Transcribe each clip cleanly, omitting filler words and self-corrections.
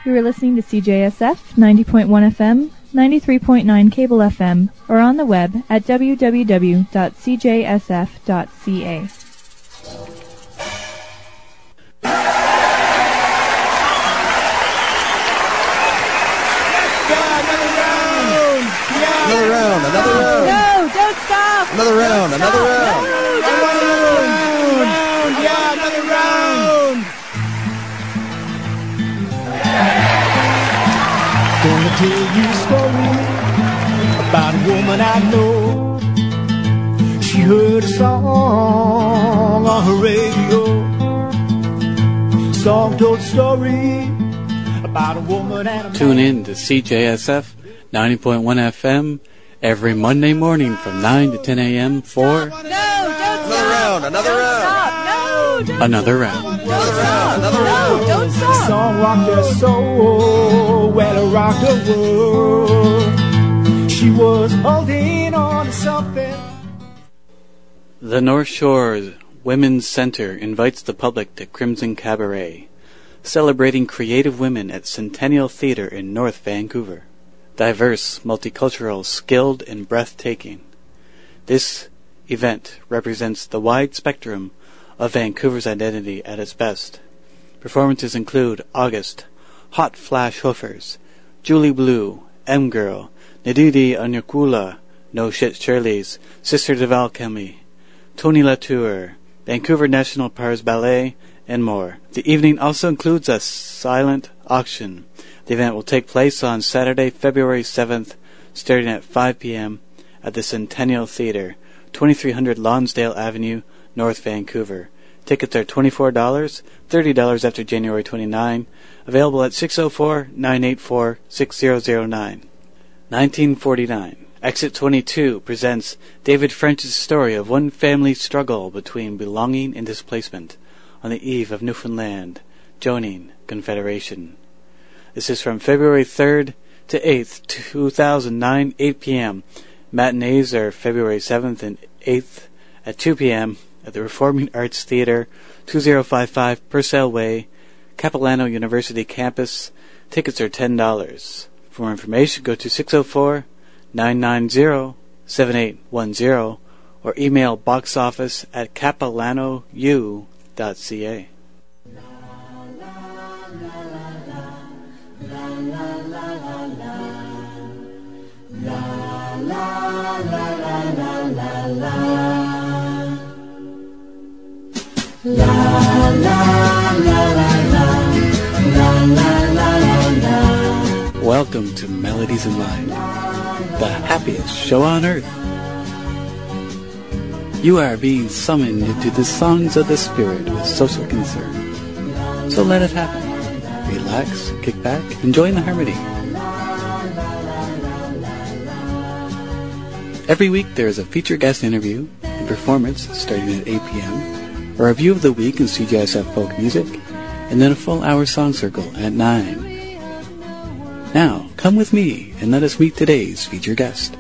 You are listening to CJSF 90.1 FM, 93.9 cable FM, or on the web at www.cjsf.ca. Another round. No, don't stop! Another round. Another round. Yeah, another round. Gonna tell you a story about a woman I know. She heard a song on her radio. Song told a story about a woman and a man. Tune in to CJSF 90.1 FM every Monday morning from 9 to 10 a.m. for No, don't stop! Another round. Stop! No, don't another round. Don't stop! No, don't The stop! song rocked her soul, well it rocked her world. She was holding on to something. The North Shore Women's Center invites the public to Crimson Cabaret, celebrating creative women at Centennial Theatre in North Vancouver. Diverse, multicultural, skilled, and breathtaking. This event represents the wide spectrum of Vancouver's identity at its best. Performances include August, Hot Flash Hoofers, Julie Blue, M-Girl, Nadidi Anyakula, No Shit Shirley's, Sisters of Alchemy, Tony Latour, Vancouver National Pars Ballet, and more. The evening also includes a silent auction. The event will take place on Saturday, February 7th, starting at 5 p.m. at the Centennial Theatre, 2300 Lonsdale Avenue, North Vancouver. Tickets are $24, $30 after January 29. Available at 604-984-6009. 1949. Exit 22 presents David French's story of one family's struggle between belonging and displacement on the eve of Newfoundland joining Confederation. This is from February 3rd to 8th, 2009, 8 p.m. Matinees are February 7th and 8th at 2 p.m. at the Reforming Arts Theatre, 2055 Purcell Way, Capilano University Campus. Tickets are $10. For more information, go to 604-990-7810 or email boxoffice@capilanou.ca. Welcome to Melodies in Life, the happiest show on earth. You are being summoned into the songs of the spirit with social concern. So let it happen. Relax, kick back, and join the harmony. Every week there is a featured guest interview, a performance starting at 8 p.m., a review of the week in CJSF folk music, and then a full hour song circle at 9. Now, come with me and let us meet today's featured guest.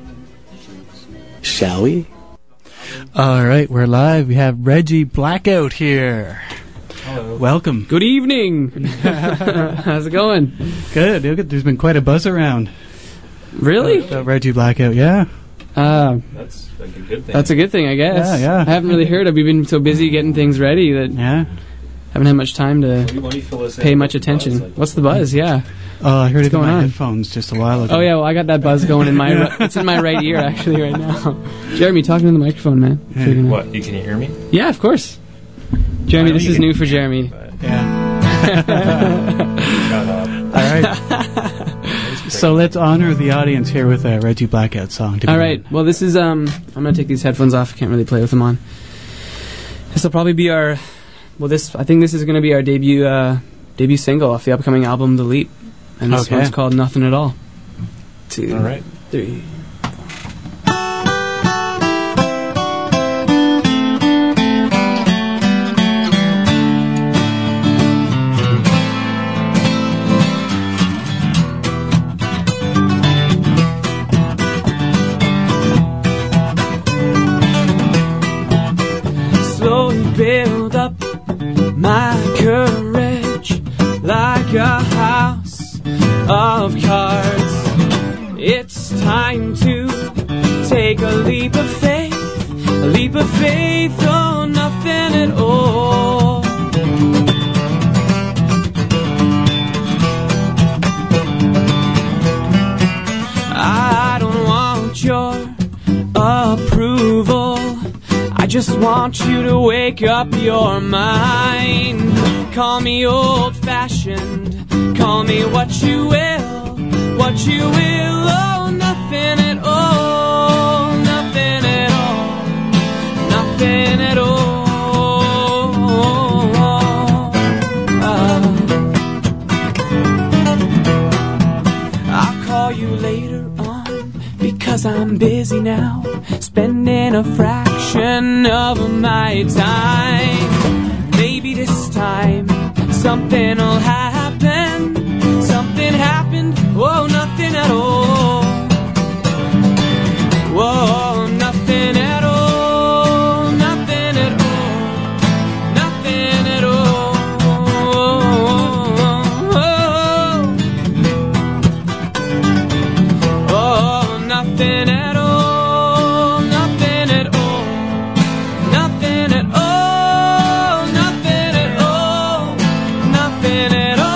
Shall we? All right, we're live. We have Reggie Blackout here. Hello. Welcome. Good evening. How's it going? Good. There's been quite a buzz around. Really? About Reggie Blackout, yeah. That's like a good thing. That's a good thing, I guess. Yeah. I haven't really heard of. We've been so busy getting things ready that haven't had much time to pay much attention. What's the buzz? Yeah. Oh, I heard it in my headphones just a while ago. Oh yeah, well I got that buzz going in my. It's in my right ear actually right now. Jeremy, talking to the microphone, man. Yeah. What? You can hear me? Yeah, of course. Jeremy, this is new for Jeremy. Yeah. Shut up. All right. So let's honor the audience here with a Reggie Blackout song. All right. Well, this is I'm gonna take these headphones off. I can't really play with them on. This will probably be our. Well, I think this is gonna be our debut single off the upcoming album, The Leap. And this one's called Nothing at All. 2, all right. 3. Slowly build up my courage like a house of cards. It's time to take a leap of faith, oh, nothing at all. I don't want your approval, I just want you to wake up your mind. Call me old-fashioned, call me what you will, oh, nothing at all, nothing at all, nothing at all. I'll call you later on, because I'm busy now, spending a fraction of my time. Maybe this time something'll happen. Something happened, whoa, nothing at all. Whoa, nothing at all, nothing at all, nothing at all. Oh, nothing at all, nothing at all, nothing at all, nothing at all, nothing at all.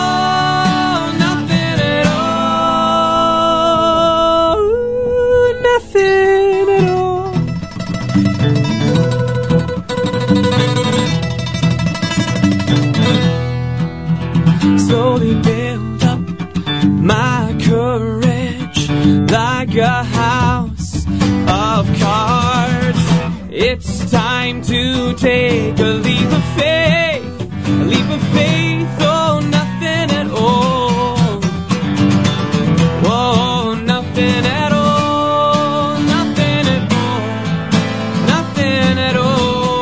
Slowly build up my courage like a house of cards. It's time to take a leap of faith, oh, nothing at all. Whoa, nothing at all, nothing at all, nothing at all.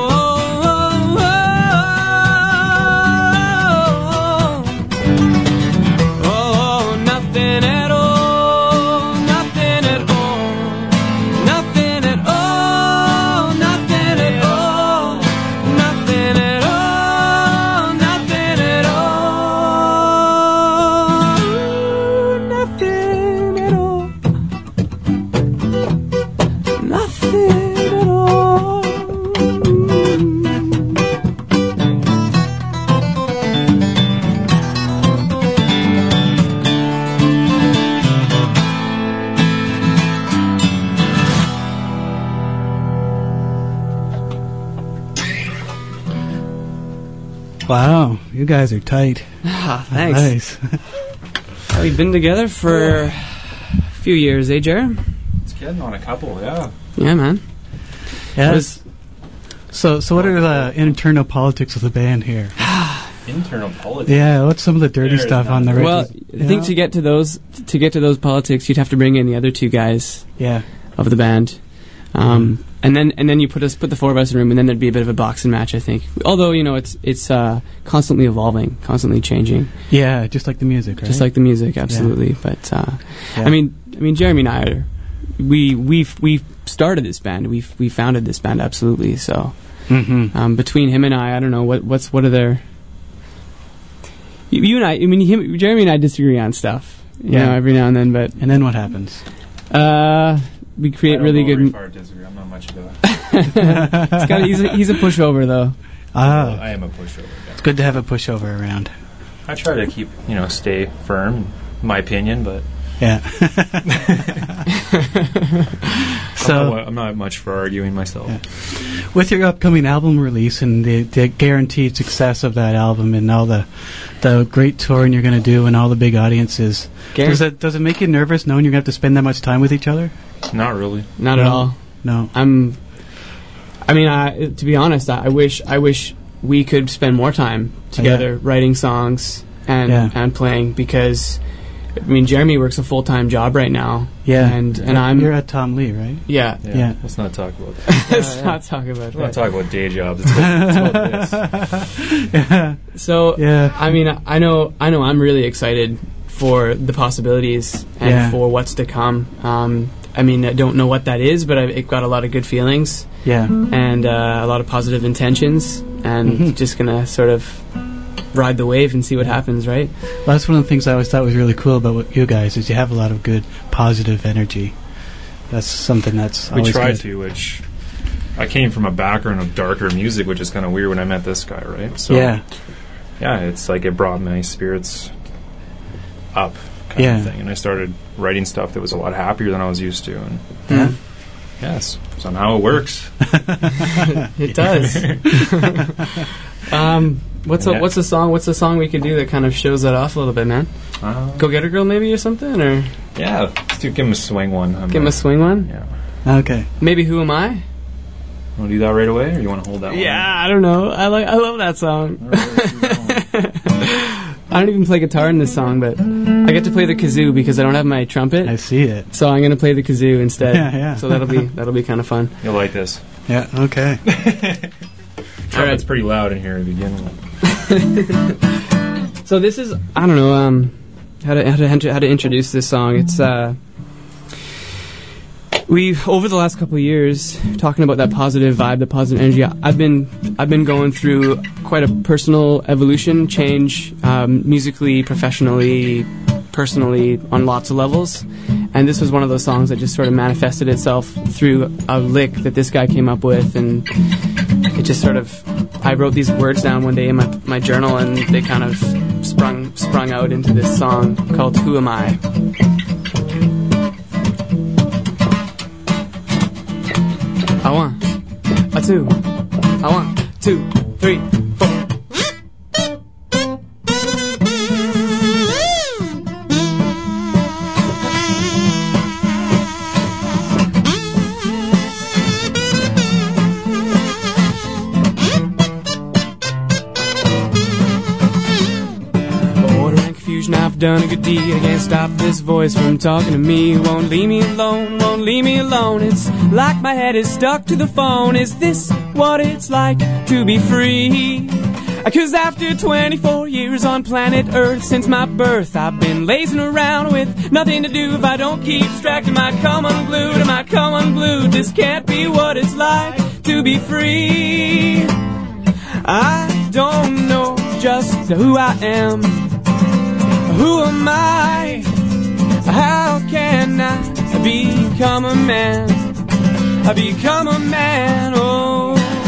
Wow, you guys are tight. Ah, thanks. Nice. We've been together for a few years, eh, Jer? It's getting on a couple, yeah. Yeah, man. Yes. So what are the internal politics of the band here? Internal politics. Yeah, what's some of the dirty There's stuff on the none. record? Well, I think to get to those politics, you'd have to bring in the other two guys Yeah. of the band. And then you put the four of us in a room, and then there'd be a bit of a boxing match, I think. Although, you know, it's constantly evolving, constantly changing. Yeah, just like the music, right? Just like the music, absolutely. Yeah. But Yeah. I mean, Jeremy and I we started this band. We founded this band, absolutely. So between him and I don't know what are there. You and I mean, Jeremy and I disagree on stuff, you know, every now and then. But and then what happens? We create really good. Disagree. I'm not much of a. He's a pushover though. I am a pushover. It's good to have a pushover around. I try to keep, stay firm, in my opinion, but yeah. So I'm not much for arguing myself. Yeah. With your upcoming album release and the guaranteed success of that album and all the great touring you're going to do and all the big audiences, does it make you nervous knowing you're going to have to spend that much time with each other? Not really. Not at all. No. To be honest, I wish we could spend more time together writing songs and playing, because Jeremy works a full-time job right now. Yeah. And you're at Tom Lee, right? Yeah. Let's not talk about that. Let's not talk about that. Let's not talk about day jobs. It's about this. So, I know I'm really excited for the possibilities and for what's to come. I don't know what that is, but I've got a lot of good feelings. Yeah. And a lot of positive intentions, and just gonna sort of ride the wave and see what happens, right? Well, that's one of the things I always thought was really cool about what you guys is you have a lot of good positive energy. That's something that's we always try good. to, which I came from a background of darker music, which is kind of weird when I met this guy, right? So yeah, it's like it brought my spirits up, kind of thing, and I started writing stuff that was a lot happier than I was used to, and yes, somehow it works. It does. What's the song? What's the song we could do that kind of shows that off a little bit, man? Go Get a Girl, maybe, or something, or yeah, let's give him a swing one. Give him a swing one. Yeah. Okay. Maybe Who Am I? Want to do that right away, or you want to hold that one? Yeah, I don't know. I love that song. I don't even play guitar in this song, but I get to play the kazoo because I don't have my trumpet. I see it. So I'm going to play the kazoo instead. Yeah. So that'll be kind of fun. You'll like this. Yeah. Okay. All right. It's pretty loud in here to begin with. So this is, I don't know how to introduce this song. It's we've over the last couple of years talking about that positive vibe, the positive energy. I've been going through quite a personal evolution, change, musically, professionally, personally, on lots of levels. And this was one of those songs that just sort of manifested itself through a lick that this guy came up with, and it just sort of, I wrote these words down one day in my journal, and they kind of sprung out into this song called Who Am I? A 1, a 2, a 1, 2, 3, 4. I've done a good deed. I can't stop this voice from talking to me. Won't leave me alone, won't leave me alone. It's like my head is stuck to the phone. Is this what it's like to be free? 'Cause after 24 years on planet Earth, since my birth, I've been lazing around with nothing to do. If I don't keep distracted, I come unglued. Am I come unglued? This can't be what it's like to be free. I don't know just who I am. Who am I? How can I become a man? I become a man, oh.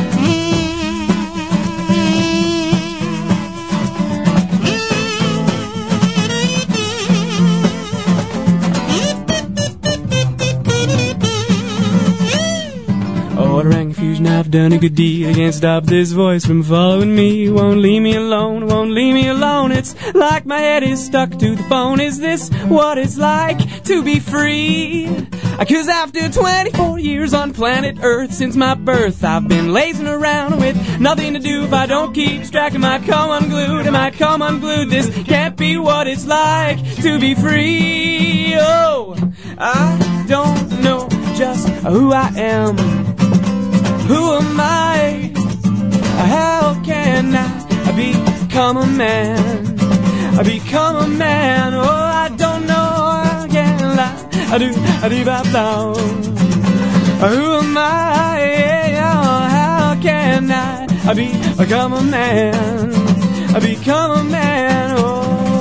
Order and confusion, I've done a good deed. I can't stop this voice from following me. Won't leave me alone, won't leave me alone. It's like my head is stuck to the phone. Is this what it's like to be free? 'Cause after 24 years on planet Earth, since my birth, I've been lazing around with nothing to do. If I don't keep distracted, I might come unglued. I might come unglued. This can't be what it's like to be free. Oh, I don't know just who I am. Who am I? How can I become a man? I become a man. Oh, I don't know. I can't lie. I do about now. Who am I? Oh, how can I become a man? I become a man. Oh.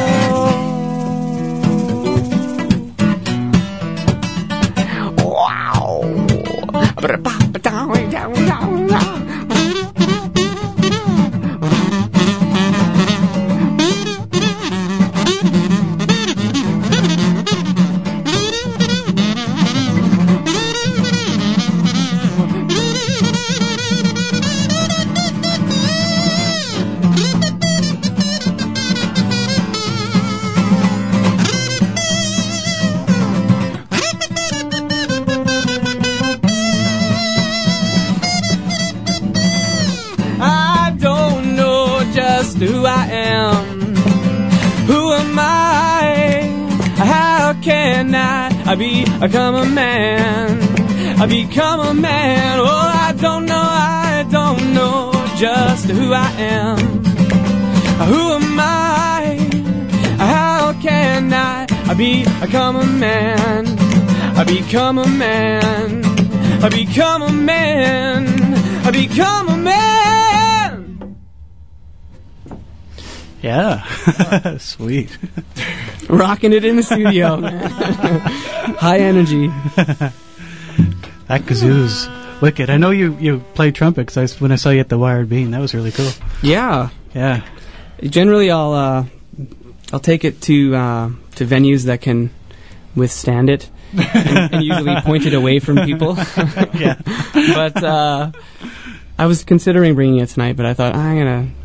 Who I am. Who am I? How can I become a man? I become a man. Oh, I don't know just who I am. Who am I? How can I become a man? I become a man. I become a man. I become a man. Yeah. Sweet. Rocking it in the studio, man. High energy. That kazoo's wicked. I know you play trumpet, because when I saw you at the Wired Bean, that was really cool. Yeah. Yeah. Generally, I'll take it to venues that can withstand it, and usually point it away from people. Yeah. But I was considering bringing it tonight, but I thought I'm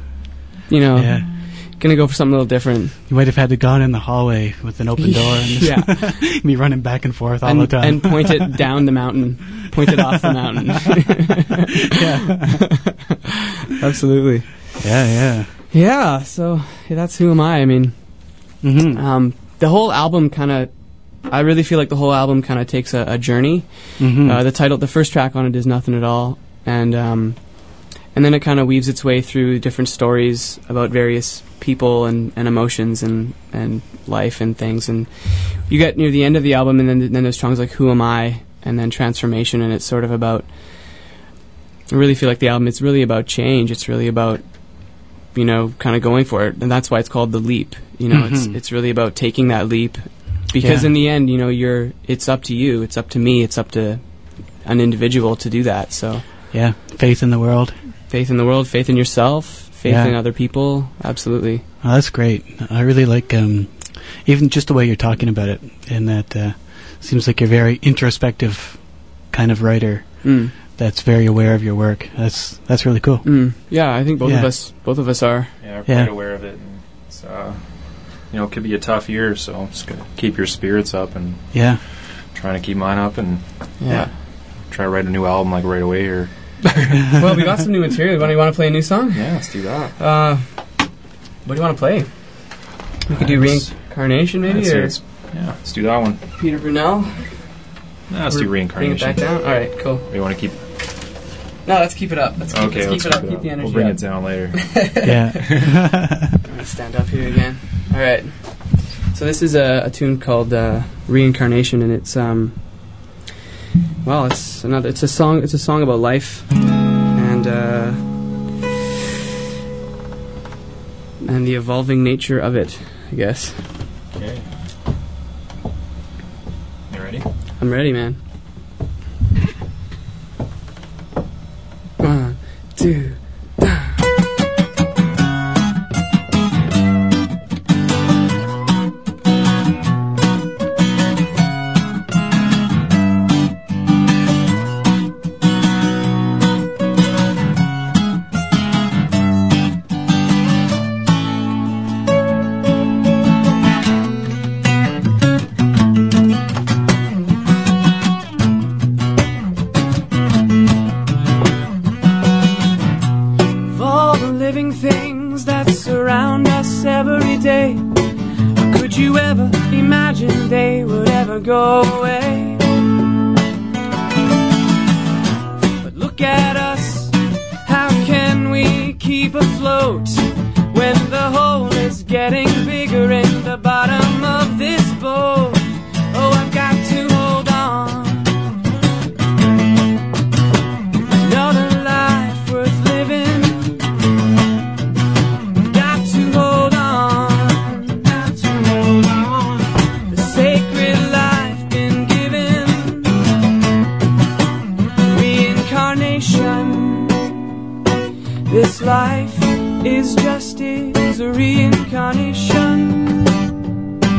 gonna go for something a little different. You might have had to gone in the hallway with an open door and be running back and forth all the time. And point it down the mountain. Point it off the mountain. Yeah. Absolutely. Yeah. Yeah, so that's Who Am I? I mean, the whole album I really feel like the whole album kind of takes a journey. The first track on it is Nothing at All, and then it kind of weaves its way through different stories about various people and emotions and life and things. And you get near the end of the album, and then there's songs like Who Am I? And then Transformation, and it's sort of about, I really feel like the album, it's really about change. It's really about, kind of going for it. And that's why it's called The Leap. It's really about taking that leap. Because in the end, it's up to you. It's up to me. It's up to an individual to do that. So yeah, faith in the world. Faith in the world, faith in yourself, faith in other people. Absolutely. Oh, that's great. I really like even just the way you're talking about it, and that seems like you're a very introspective kind of writer that's very aware of your work. That's really cool. Yeah, I think both of us are. Yeah, we're quite aware of it. And it's, it could be a tough year, so just gotta keep your spirits up and trying to keep mine up and try to write a new album like right away here. Well, we got some new material. You want to play a new song? Yeah, let's do that. What do you want to play? We could do Reincarnation, maybe? Let's do that one. Peter Brunel? No, let's do Reincarnation. Bring it back down? Alright, cool. You want to keep... No, let's keep it up. Let's keep it up. Keep the energy We'll bring up. it down later. I'm going to stand up here again. Alright. So this is a tune called Reincarnation, and it's it's a song about life and the evolving nature of it, I guess. Okay. You ready? I'm ready, man. 1, 2, they would ever go away. But look at us, how can we keep afloat when the hole is getting bigger in the bottom of this boat? Oh, I've got to hold on. Another life worth living. Got to hold on. Got to hold on. The sacred life been given. Reincarnation. This life is just a reincarnation.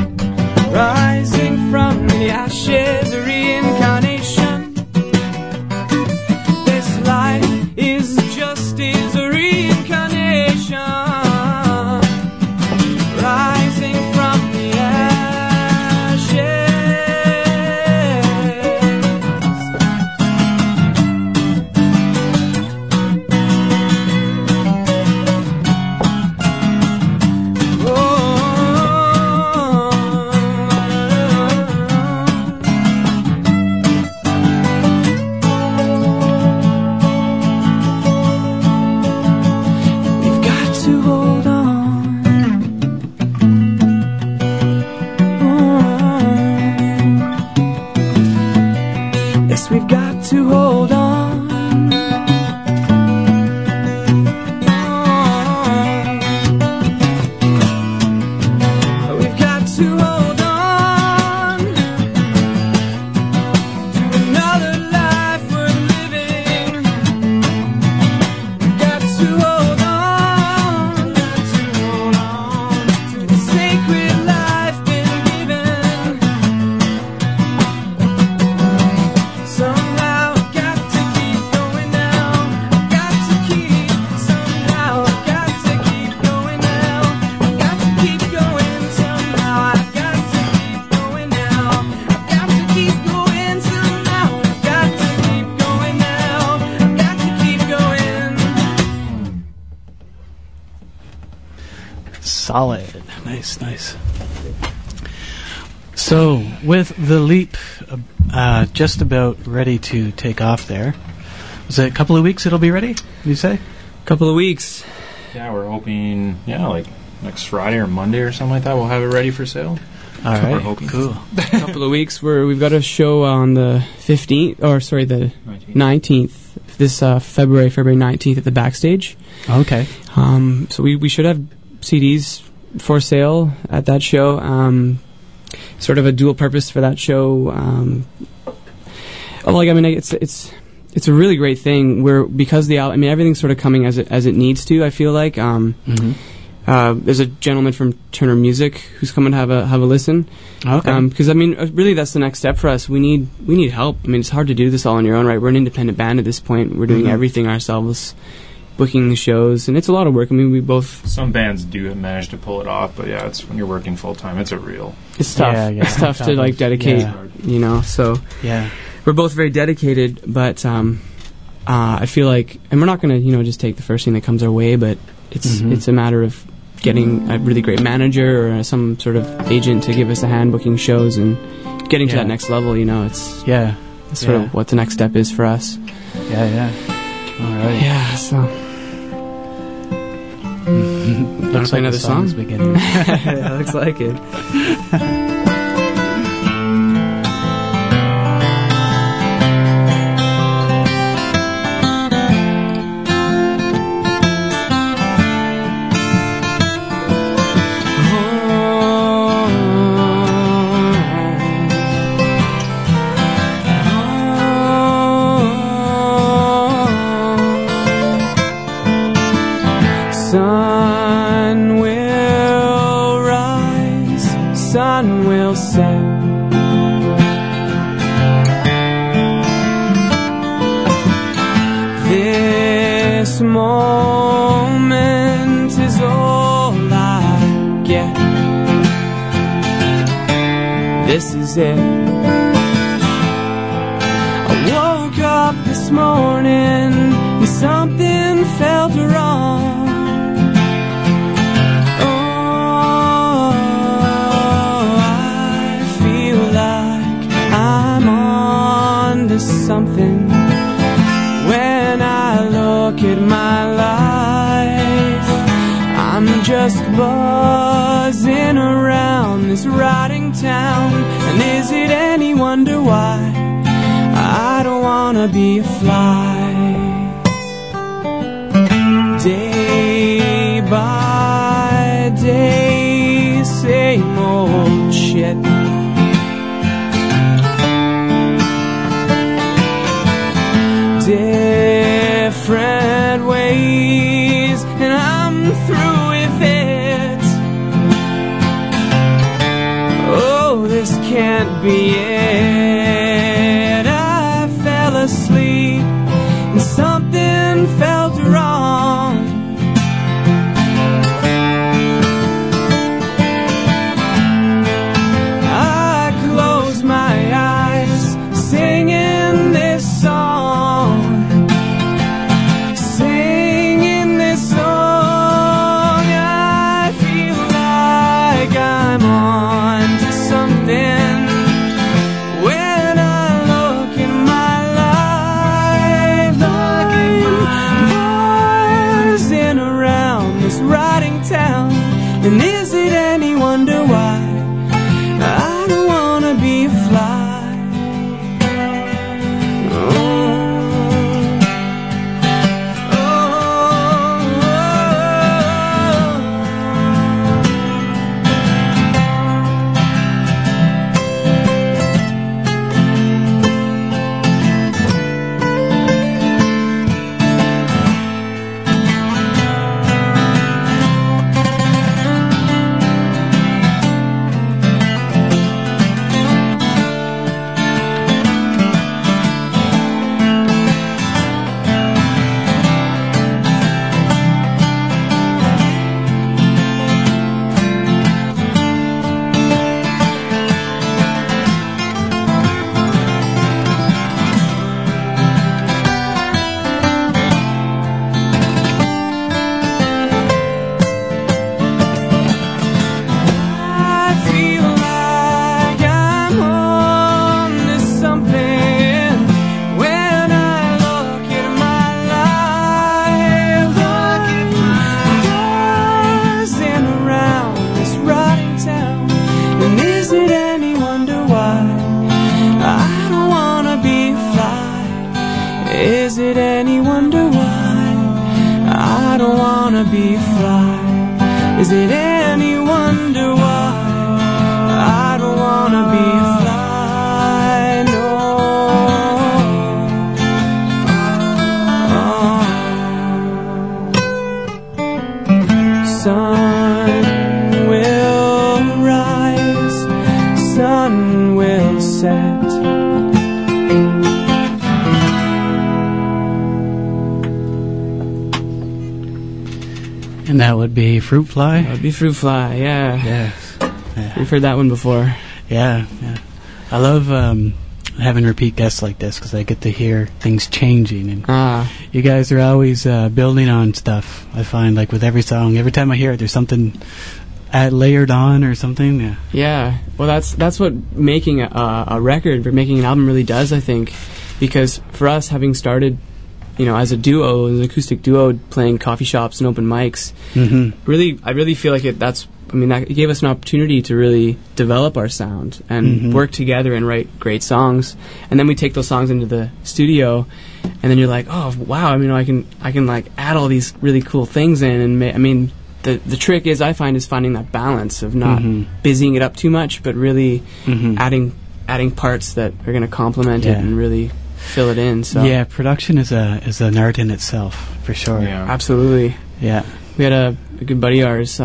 Solid. Nice. So, with the Leap just about ready to take off there, was it a couple of weeks it'll be ready, you say? A couple of weeks. Yeah, we're hoping, like next Friday or Monday or something like that, we'll have it ready for sale. All right, we're hoping. Cool. A couple of weeks. We've got a show on the 15th, or sorry, the 19th, this February 19th at the Backstage. Okay. So we should have CDs for sale at that show. Sort of a dual purpose for that show. It's a really great thing where, because the album, everything's sort of coming as it needs to. I feel like there's a gentleman from Turner Music who's coming to have a listen. Okay. Because really that's the next step for us. We need help. It's hard to do this all on your own, right? We're an independent band at this point. We're doing everything ourselves, booking the shows, and it's a lot of work. We both... Some bands do manage to pull it off, but yeah, it's when you're working full-time, it's a real... It's tough. Yeah. It's tough to, dedicate, so... Yeah. We're both very dedicated, but I feel like... And we're not going to, just take the first thing that comes our way, but it's a matter of getting a really great manager or some sort of agent to give us a hand booking shows and getting to that next level, It's sort of what the next step is for us. Yeah. All right. Yeah, so... Looks like another the song's beginning. Yeah, looks like it. Sun will rise, sun will set. This moment is all I get. This is it. I woke up this morning and something felt wrong. Something when I look at my life, I'm just buzzing around this rotting town. And is it any wonder why I don't wanna be a fly? Day by day, same old shit. Different ways, and I'm through with it. Oh, this can't be it. I fell asleep and something felt wrong. I closed my eyes singing this song. And is it any wonder why I don't wanna be a fly? And that would be Fruit Fly? That would be Fruit Fly, yeah. Yes. Yeah. We've heard that one before. Yeah. I love having repeat guests like this because I get to hear things changing. And you guys are always building on stuff, I find, like with every song. Every time I hear it, there's something layered on or something. Yeah. Well, that's what making a record, or making an album really does, I think. Because for us, having started, as a duo, as an acoustic duo, playing coffee shops and open mics, I really feel like that gave us an opportunity to really develop our sound and work together and write great songs. And then we take those songs into the studio, and then you're like, oh wow, I can like add all these really cool things in, and the trick is, I find, is finding that balance of not busying it up too much, but really adding parts that are going to complement it and really fill it in. So yeah, production is an art in itself, for sure. Yeah, absolutely. Yeah, we had a good buddy of ours.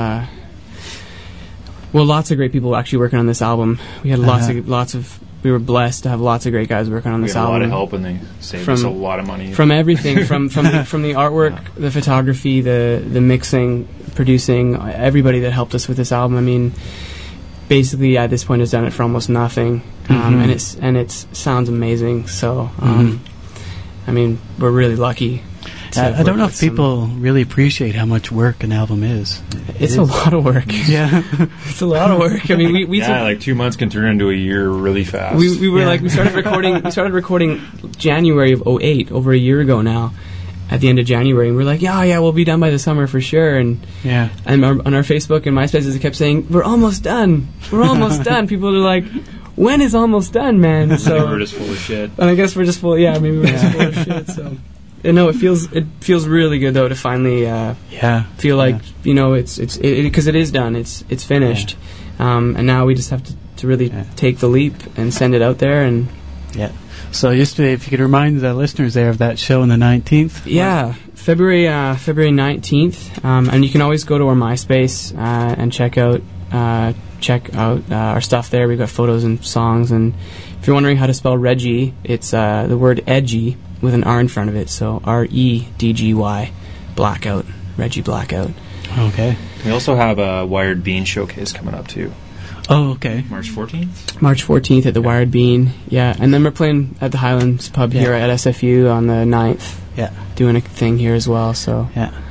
Lots of great people actually working on this album. We had lots of. We were blessed to have lots of great guys working on this album. We had a lot of help, and they saved us a lot of money. From everything, from the artwork, the photography, the mixing, producing, everybody that helped us with this album. Basically at this point has done it for almost nothing, and it sounds amazing. So, we're really lucky. I don't know if people really appreciate how much work an album is. It's a lot of work. Yeah, it's a lot of work. We took, like 2 months can turn into a year really fast. We were we started recording. We started recording January of 2008, over a year ago now. At the end of January, and we're like, yeah, we'll be done by the summer for sure. And on our Facebook and MySpace, they kept saying, we're almost done. We're almost done. People are like, when is almost done, man? So we're just full of shit. And I guess we're just full. Yeah, maybe we're just full of shit. So. No, it feels really good though to finally feel like it's because it is done, it's finished, and now we just have to really take the leap and send it out there. And so yesterday, if you could remind the listeners there of that show on the 19th. February 19th, and you can always go to our MySpace and check out our stuff there. We've got photos and songs, and if you're wondering how to spell Reggie, it's the word edgy with an R in front of it, so REDGY, Blackout, Reggie Blackout. Okay. We also have a Wired Bean showcase coming up too. Oh, okay. March 14th? March 14th at the Wired Bean, and then we're playing at the Highlands Pub here at SFU on the 9th. Doing a thing here as well, so.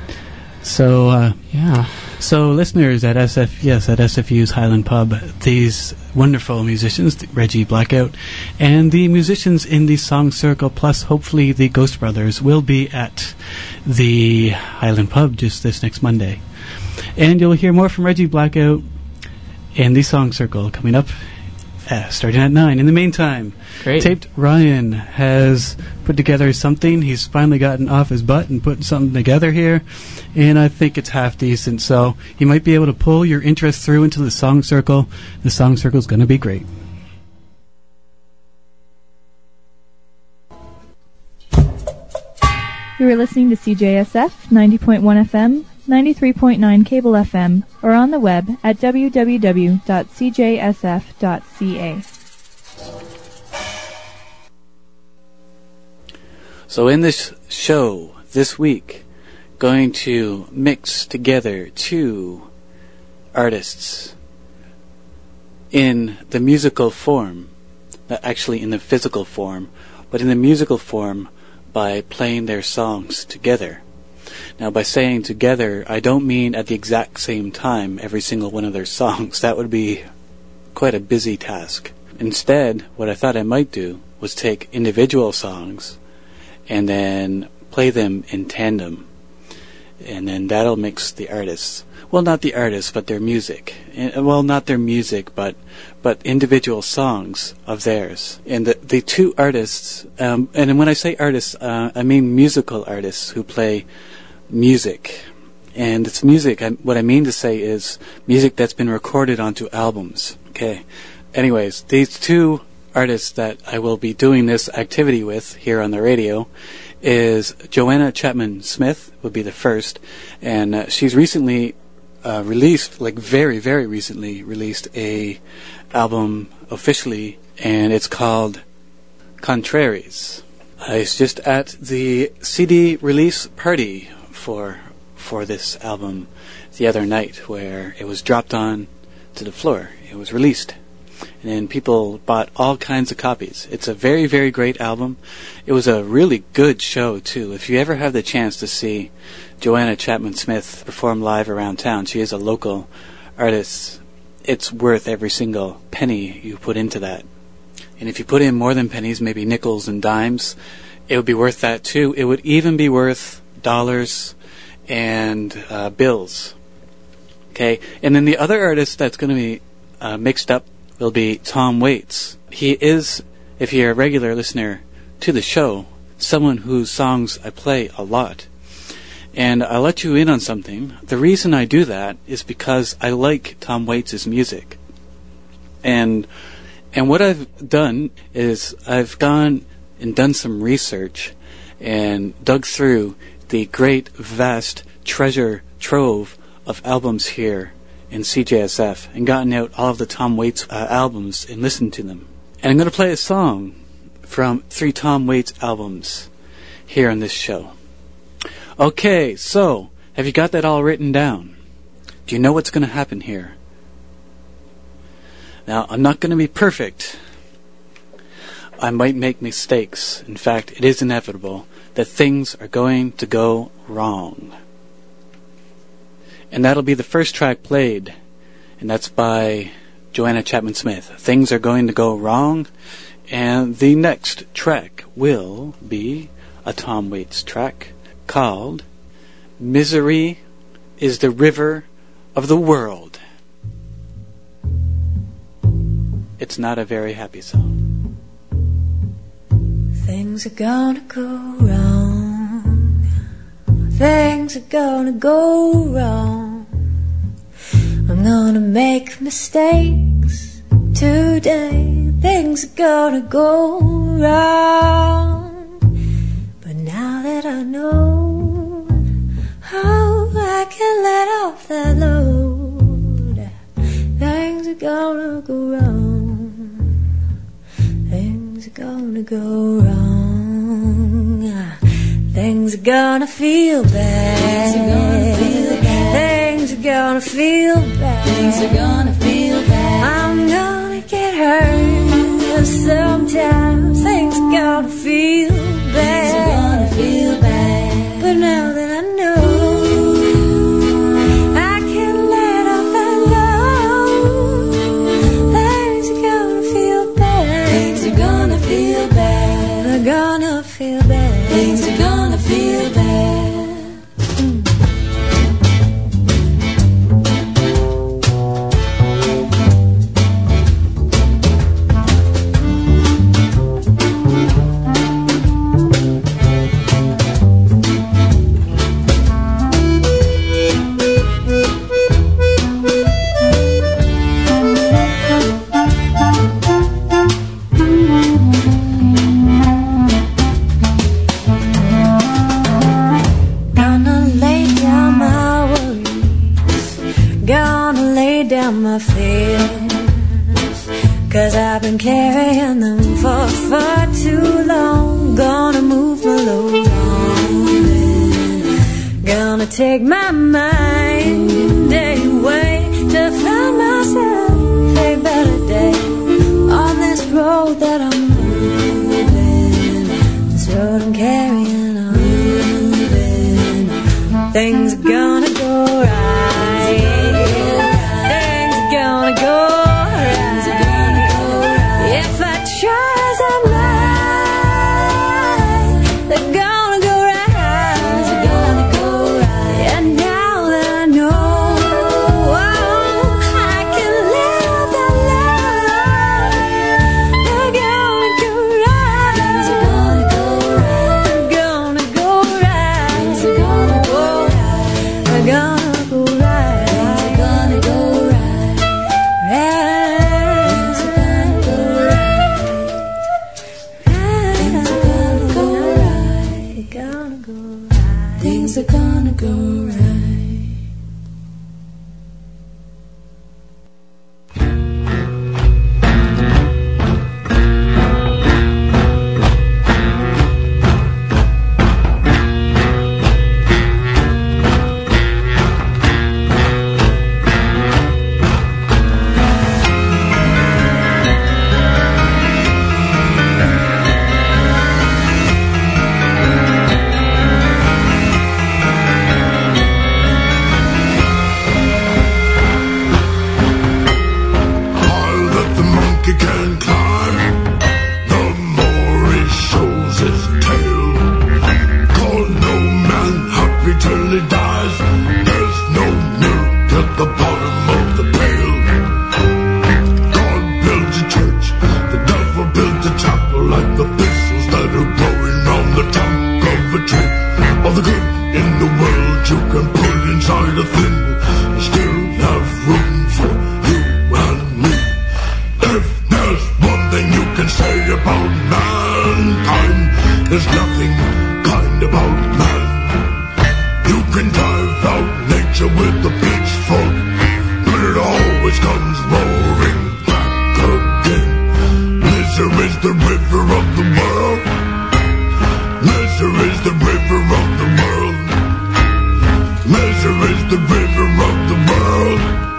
So listeners at SFU's Highland Pub, these wonderful musicians, Reggie Blackout, and the musicians in the Song Circle, plus hopefully the Ghost Brothers, will be at the Highland Pub just this next Monday. And you'll hear more from Reggie Blackout and the Song Circle coming up starting at 9. In the meantime, Taped Ryan has put together something. He's finally gotten off his butt and put something together here, and I think it's half decent, so you might be able to pull your interest through into the Song Circle. The Song Circle's going to be great. You are listening to CJSF 90.1 FM, 93.9 Cable FM, or on the web at www.cjsf.ca. So in this show this week, going to mix together two artists in the musical form, not actually in the physical form, but in the musical form by playing their songs together. Now, by saying together, I don't mean at the exact same time every single one of their songs. That would be quite a busy task. Instead, what I thought I might do was take individual songs and then play them in tandem. And then that'll mix the artists. Well, not the artists, but their music. Well, not their music, but individual songs of theirs. And the two artists, and when I say artists, I mean musical artists who play music. And it's music, what I mean to say is music that's been recorded onto albums. Okay. Anyways, these two artists that I will be doing this activity with here on the radio is Joanna Chapman Smith would be the first, and she's recently released, like very, very recently released a album officially, and it's called Contraries. I was just at the CD release party for for this album the other night, where it was dropped on to the floor. It was released. And then people bought all kinds of copies. It's a very, very great album. It was a really good show, too. If you ever have the chance to see Joanna Chapman Smith perform live around town, she is a local artist. It's worth every single penny you put into that. And if you put in more than pennies, maybe nickels and dimes, it would be worth that, too. It would even be worth dollars and bills. Okay? And then the other artist that's going to be mixed up will be Tom Waits. He is, if you're a regular listener to the show, someone whose songs I play a lot. And I'll let you in on something. The reason I do that is because I like Tom Waits' music. And what I've done is I've gone and done some research and dug through the great, vast treasure trove of albums here in CJSF and gotten out all of the Tom Waits albums and listened to them. And I'm going to play a song from 3 Tom Waits albums here on this show. Okay, so have you got that all written down? Do you know what's going to happen here? Now, I'm not going to be perfect. I might make mistakes. In fact, it is inevitable that things are going to go wrong. And that'll be the first track played, and that's by Joanna Chapman Smith. Things Are Going to Go Wrong. And the next track will be a Tom Waits track called Misery is the River of the World. It's not a very happy song. Things are gonna go wrong. Things are gonna go wrong. I'm gonna make mistakes today. Things are gonna go wrong. But now that I know how I can let off that load, things are gonna go wrong. Things are gonna go wrong. Things are gonna feel bad. Things are gonna feel bad. Things are gonna feel bad. Things are gonna feel bad. I'm gonna get hurt sometimes. Things are gonna feel bad. Things are gonna feel bad. But now that I know I can let off that load, things are gonna feel bad. Things are gonna feel bad. They're gonna feel bad. Things are gonna feel bad. My fears, 'cause I've been carrying them for far too long. Gonna move my load on. Gonna take my mind away to find myself a better day on this road that I'm moving. This road I'm carrying on. Things are gonna go right. Gonna go right. If I try as I might, they're gonna go right. They're gonna go right. And now that I know I can live that life, they're gonna go right. They're gonna go right. They're gonna go right. They're gonna go right. There's nothing kind about man. You can drive out nature with a pitchfork, but it always comes roaring back again. Misery is the river of the world. Misery is the river of the world. Misery is the river of the world.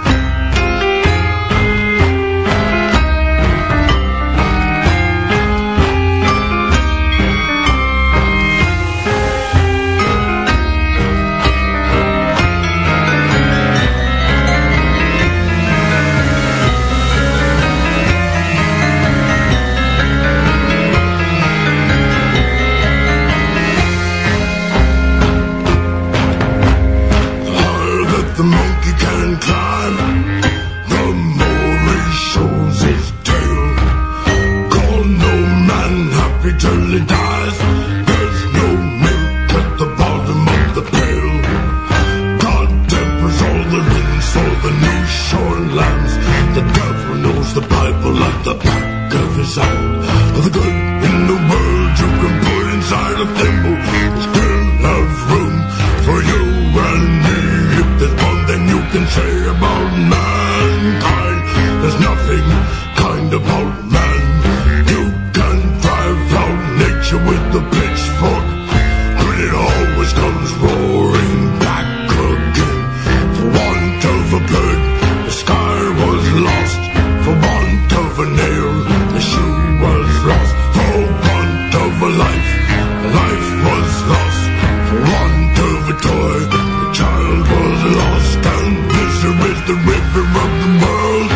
The monkey can climb, the more he shows his tail. Call no man happy till he dies. There's no milk at the bottom of the pail. God tempers all the winds for the new shorelands. The devil knows the Bible like the back of his hand. The good in the world you can put inside a thimble. Still have room for you and me. If there's one thing you can say about mankind, there's nothing kind about man. You can drive out nature with the pitchfork, but it always comes roaring back again. For want of a bird, the sky was lost. For want of a nail, the shoe was lost. For want of a life, life was lost. For want of a toy, the child was lost. And misery is the river of the world.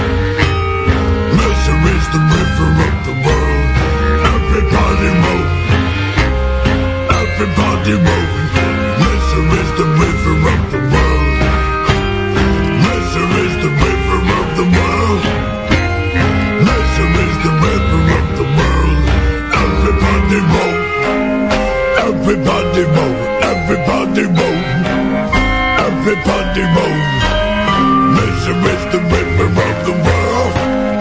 Misery is the river of the world. Everybody move. Everybody move. Misery is the river of the world. Misery is the river of the world. Misery is the river of the world. Everybody move. Everybody move. Everybody move. Everybody move. Misery is the river of the world.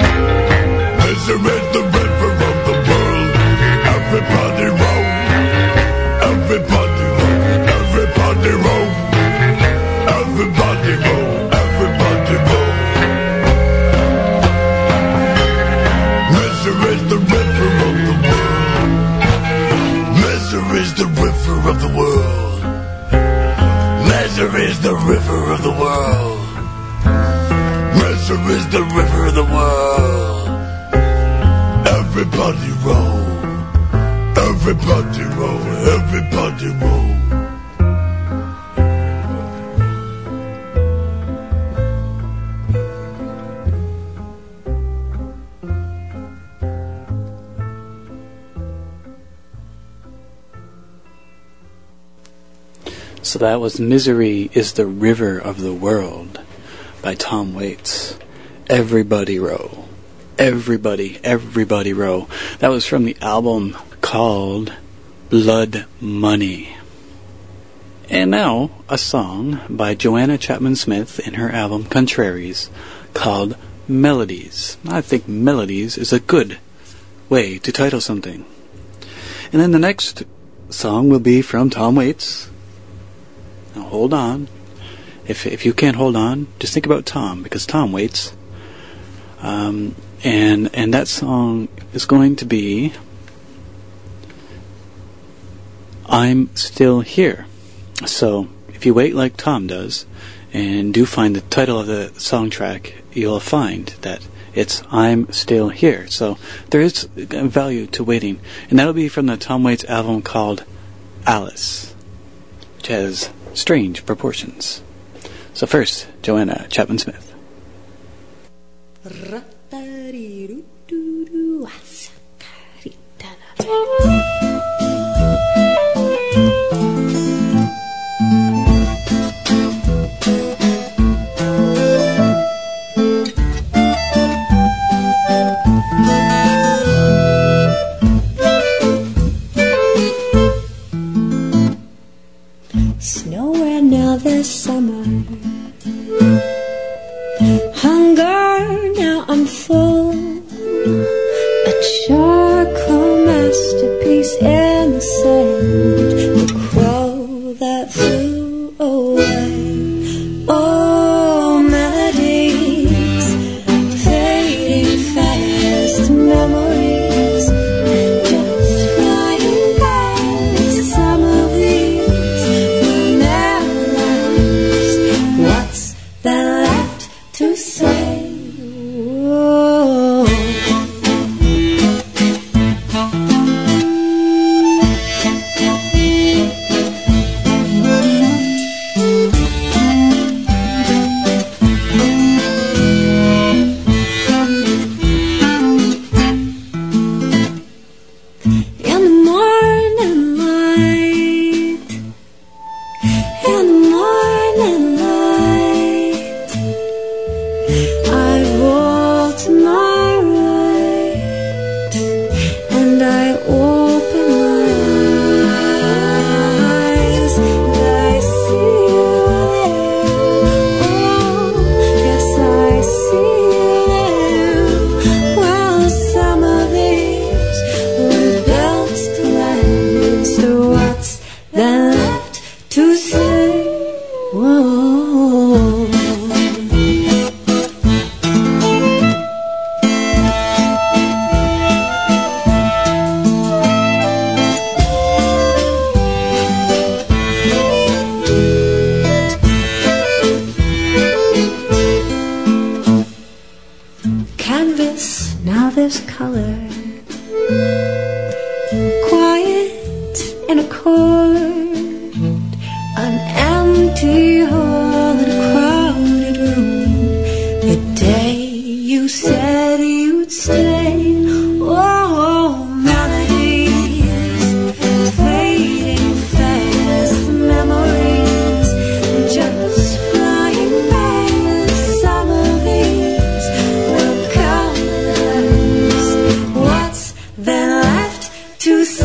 Misery is the river of the world. Everybody move. Everybody move. Everybody move. Everybody move. Everybody move. Misery is the river of the world. Misery is the river of the world. Misery is the river of the world. Misery is the river of the world. Everybody roll. Everybody roll. Everybody roll. So that was Misery is the River of the World by Tom Waits. Everybody row. Everybody, everybody row. That was from the album called Blood Money. And now, a song by Joanna Chapman Smith in her album Contraries called Melodies. I think Melodies is a good way to title something. And then the next song will be from Tom Waits. Now hold on. If you can't hold on, just think about Tom, because Tom waits. And that song is going to be I'm Still Here. So if you wait like Tom does and do find the title of the song track, you'll find that it's I'm Still Here. So there is value to waiting. And that'll be from the Tom Waits album called Alice, which has strange proportions. So first, Joanna Chapman Smith. It's nowhere now this summer. Hunger, now I'm full. A charcoal masterpiece in the sun. canvas, now there's color. Quiet in a court, an empty hall in a crowded room. The day you said you'd stay. Oh, melodies fading fast, memories just flying past. Some of these will come last. What's then left to say?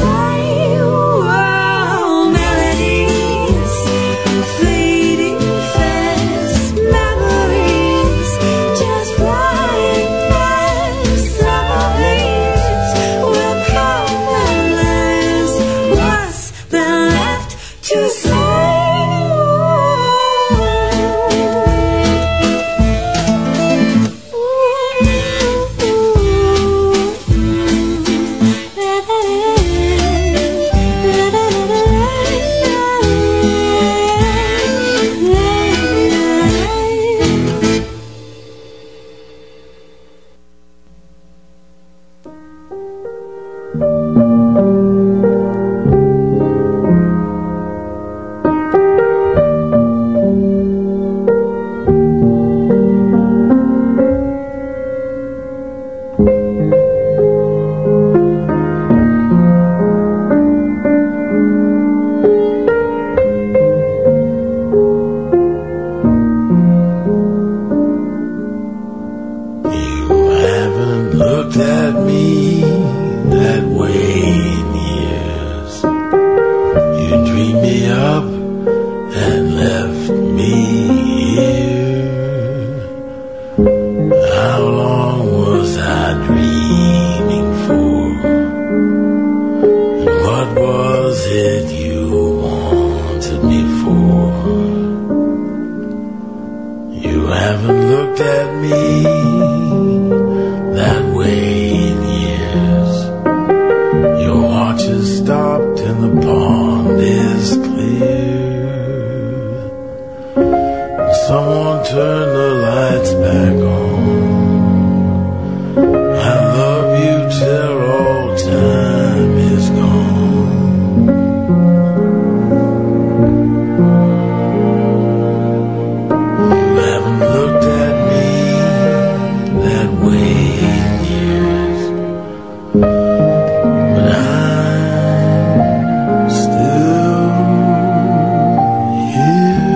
Oh, melodies fading fast, memories just flying past. Some of these will come last. What's then left to say? You haven't looked at me that way in years. You dreamed me up and left me here. How long was I dreaming for? And what was it you wanted me for? You haven't looked at me that way in years. Your watch has stopped and the pond is clear. Someone turn the lights back on. I love you till all time is gone. You haven't looked at me that way in years, but I'm still here.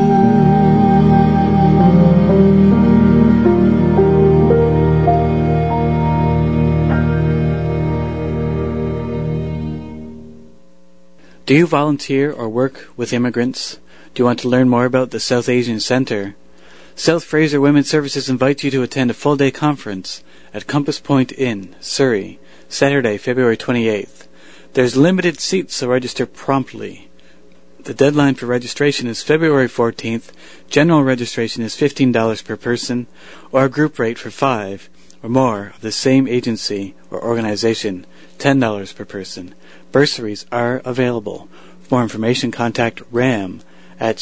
Do you volunteer or work with immigrants? Do you want to learn more about the South Asian Centre? South Fraser Women's Services invite you to attend a full-day conference at Compass Point Inn, Surrey, Saturday, February 28th. There's limited seats, so register promptly. The deadline for registration is February 14th. General registration is $15 per person, or a group rate for 5 or more of the same agency or organization, $10 per person. Bursaries are available. For more information, contact RAM at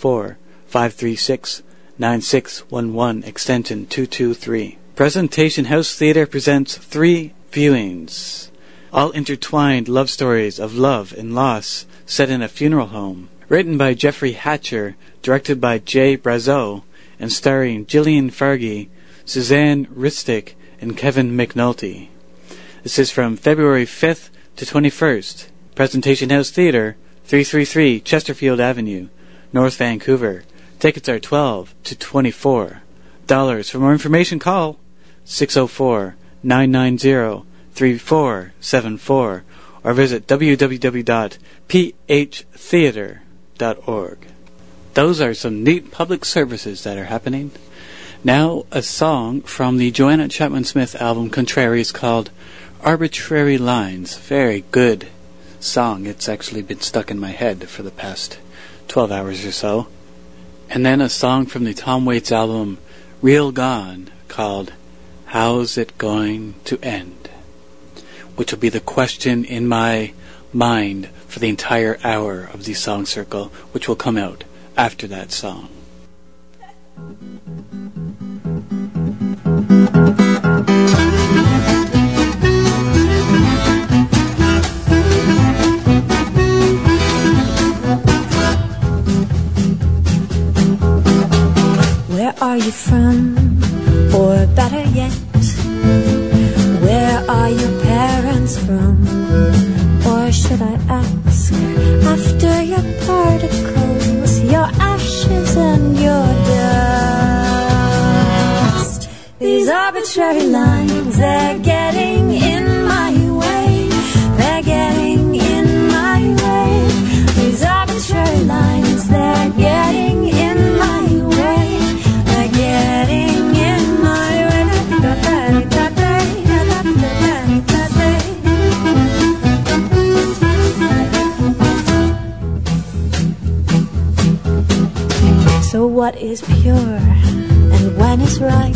604-536-9611, extension 223. Presentation House Theatre presents 3 viewings. All intertwined love stories of love and loss set in a funeral home. Written by Jeffrey Hatcher, directed by Jay Brazeau, and starring Gillian Fargy, Suzanne Ristic, and Kevin McNulty. This is from February 5th to 21st. Presentation House Theatre, 333 Chesterfield Avenue, North Vancouver. Tickets are $12 to $24. For more information, call 604-990-3474 or visit www.phtheatre.org. Those are some neat public services that are happening. Now, a song from the Joanna Chapman Smith album Contraries called Arbitrary Lines. Very good song. It's actually been stuck in my head for the past 12 hours or so. And then a song from the Tom Waits album Real Gone called How's It Going to End? Which will be the question in my mind for the entire hour of the Song Circle, which will come out after that song. from? Or should I ask, after your particles, your ashes and your dust? These arbitrary lines, they're getting in my way. They're getting in my way. These arbitrary lines, they're getting in my way. They're getting in my way. So what is pure and when is right?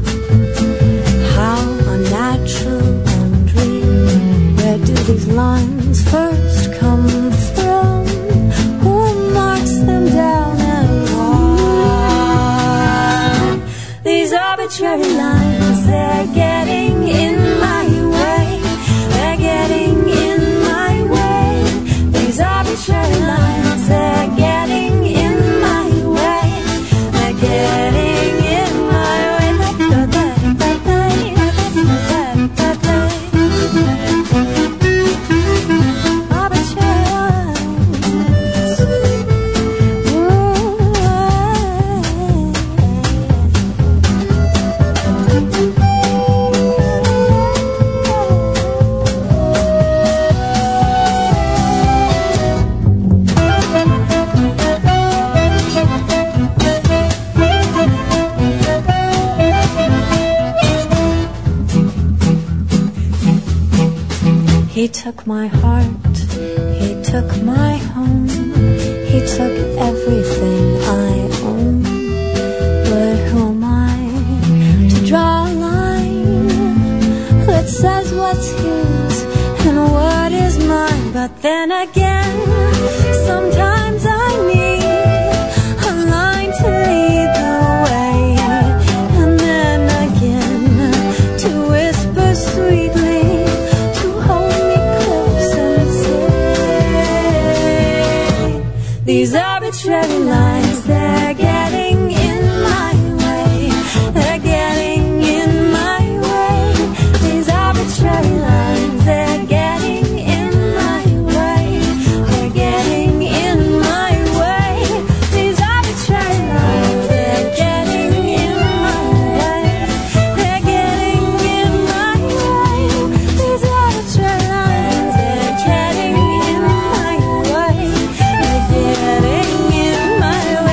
How unnatural and real. Where do these lines first come from? Who marks them down and why? These arbitrary lines, they're getting in my way. They're getting in my way. These arbitrary lines, they're getting in my way. They're getting in my way. He took my heart, he took my home, he took everything I own. But who am I to draw a line that says what's his and what is mine? But then again, sometimes I need a line to lead the way, and then again to whisper sweetly. These arbitrary lines, they're getting in my way. They're getting in my way. These arbitrary lines, they're getting in my way. They're getting in my way. These arbitrary lines, they're getting in my way. They're getting in my way. These arbitrary lines, they're getting in my way. Getting in my way.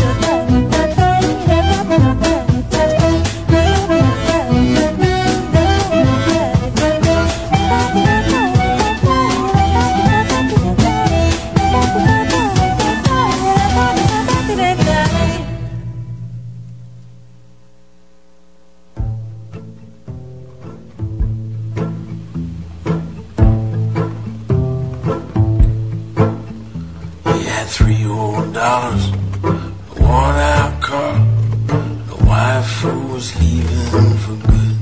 $3 a worn-out car. The wife who was leaving for good.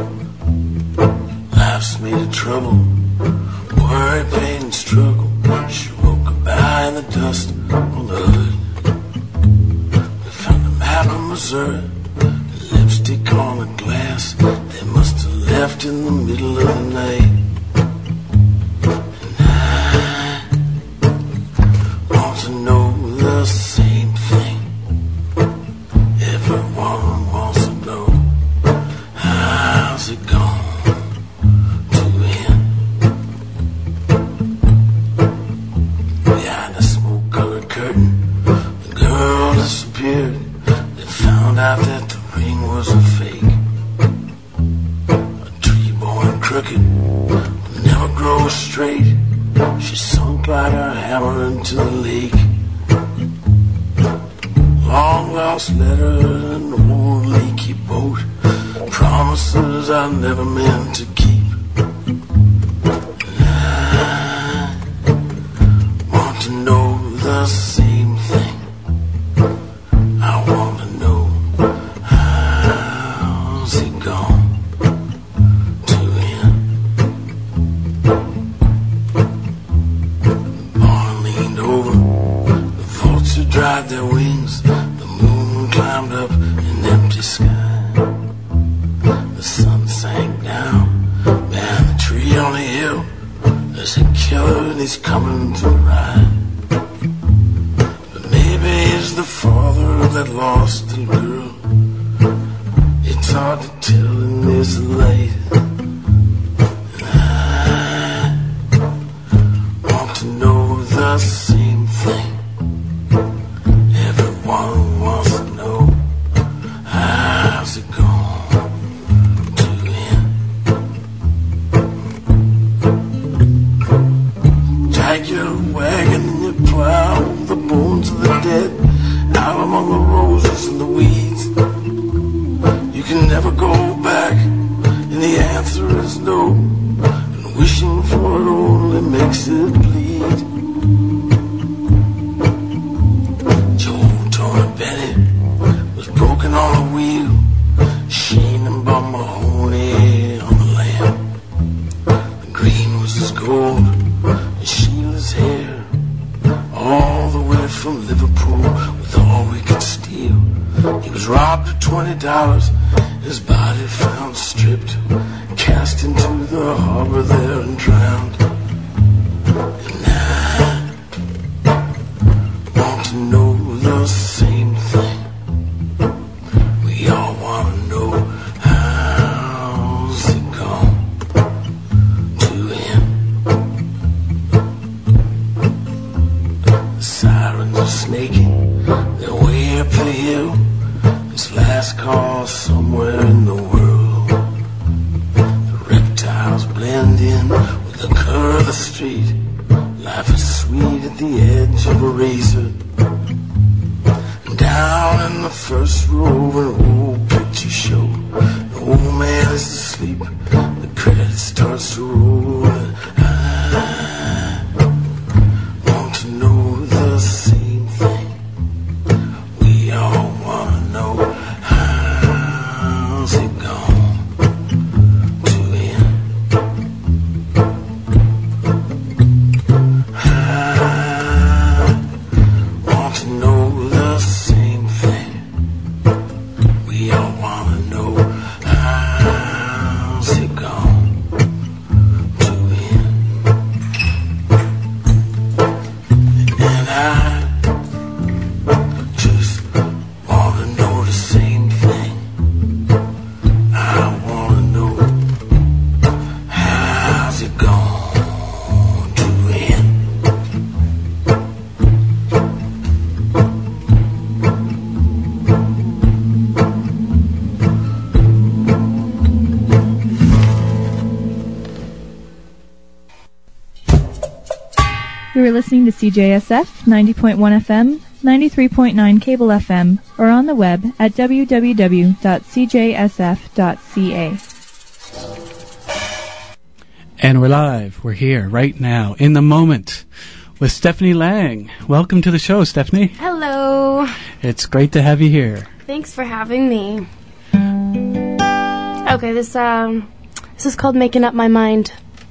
Life's made of trouble, worry, pain, and struggle. She woke up high in the dust on the hood. We found a map of Missouri, lipstick on the glass. They must have left in the middle of the night. To know the same thing. Everyone wants to know, how's it going to end? Behind a smoke-colored curtain, the girl disappeared. They found out that the ring was a fake. A tree born crooked will never grow straight. She sunk like a hammer into the lake. Long lost letter and an old leaky boat. Promises I never meant to keep. And I want to know the same thing. I want to know, how's it gone to end? Barn leaned over, the vulture dried their wings. The moon climbed up an empty sky. The sun sank down behind the tree on the hill. There's a killer and he's coming to ride. But maybe he's the father of that lost little girl. It's hard to tell in this light. And I want to know the same thing. Everyone wants to know, how's it going to end? Drag your wagon and you plow the bones of the dead out among the roses and the weeds. You can never go back, and the answer is no. And wishing for it only makes it bleed. Joe Tony Bennett was broken on a wheel, Shane and Bob Mahoney on the lamb. The green was his gold, and Sheila's hair, all the way from Liverpool with all we could steal. He was robbed of $20, his body found stripped, cast into the harbor there and drowned. And I want to know the same thing. We all want to know, how's it going to end? The sirens are snaking their way up the hill. It's last call somewhere in the world. The reptiles blend in with the curve of the street. Life is sweet at the edge of a razor. And down in the first row of an old picture show, the old man is asleep. The credit starts to roll. And I want to know the same thing. We all want to know, how's it going to end? I want to know the same thing. We all want to know, how's it going to end? And I just want to know the same thing. I want to know, how's it going to end? You are listening to CJSF 90.1 FM, 93.9 cable FM, or on the web at www.cjsf.ca. And we're live. We're here right now, in the moment, with Stephanie Lang. Welcome to the show, Stephanie. Hello. It's great to have you here. Thanks for having me. Okay, this is called Making Up My Mind.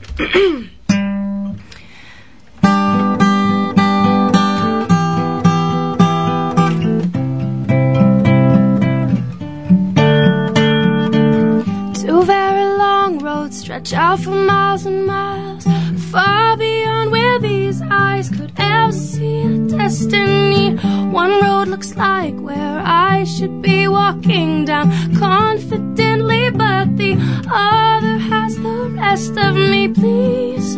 Two very long roads stretch out for miles and miles, far beyond where these eyes could ever see a destiny. One road looks like where I should be walking down confidently, but the other has the rest of me. Please,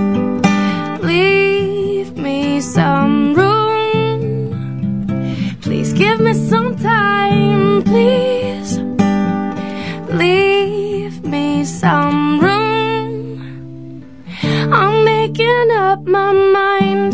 leave me some room. Please give me some time. Please, leave me some room. I'm making up my mind.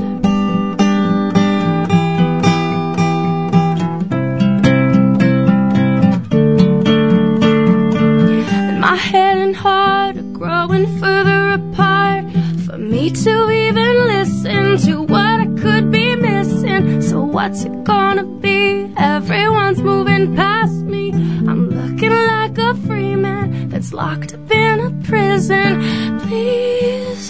And my head and heart are growing further apart for me to even listen to what I could be missing. So what's it gonna be? Everyone's moving past me. I'm looking like a free man that's locked up in a prison. Please,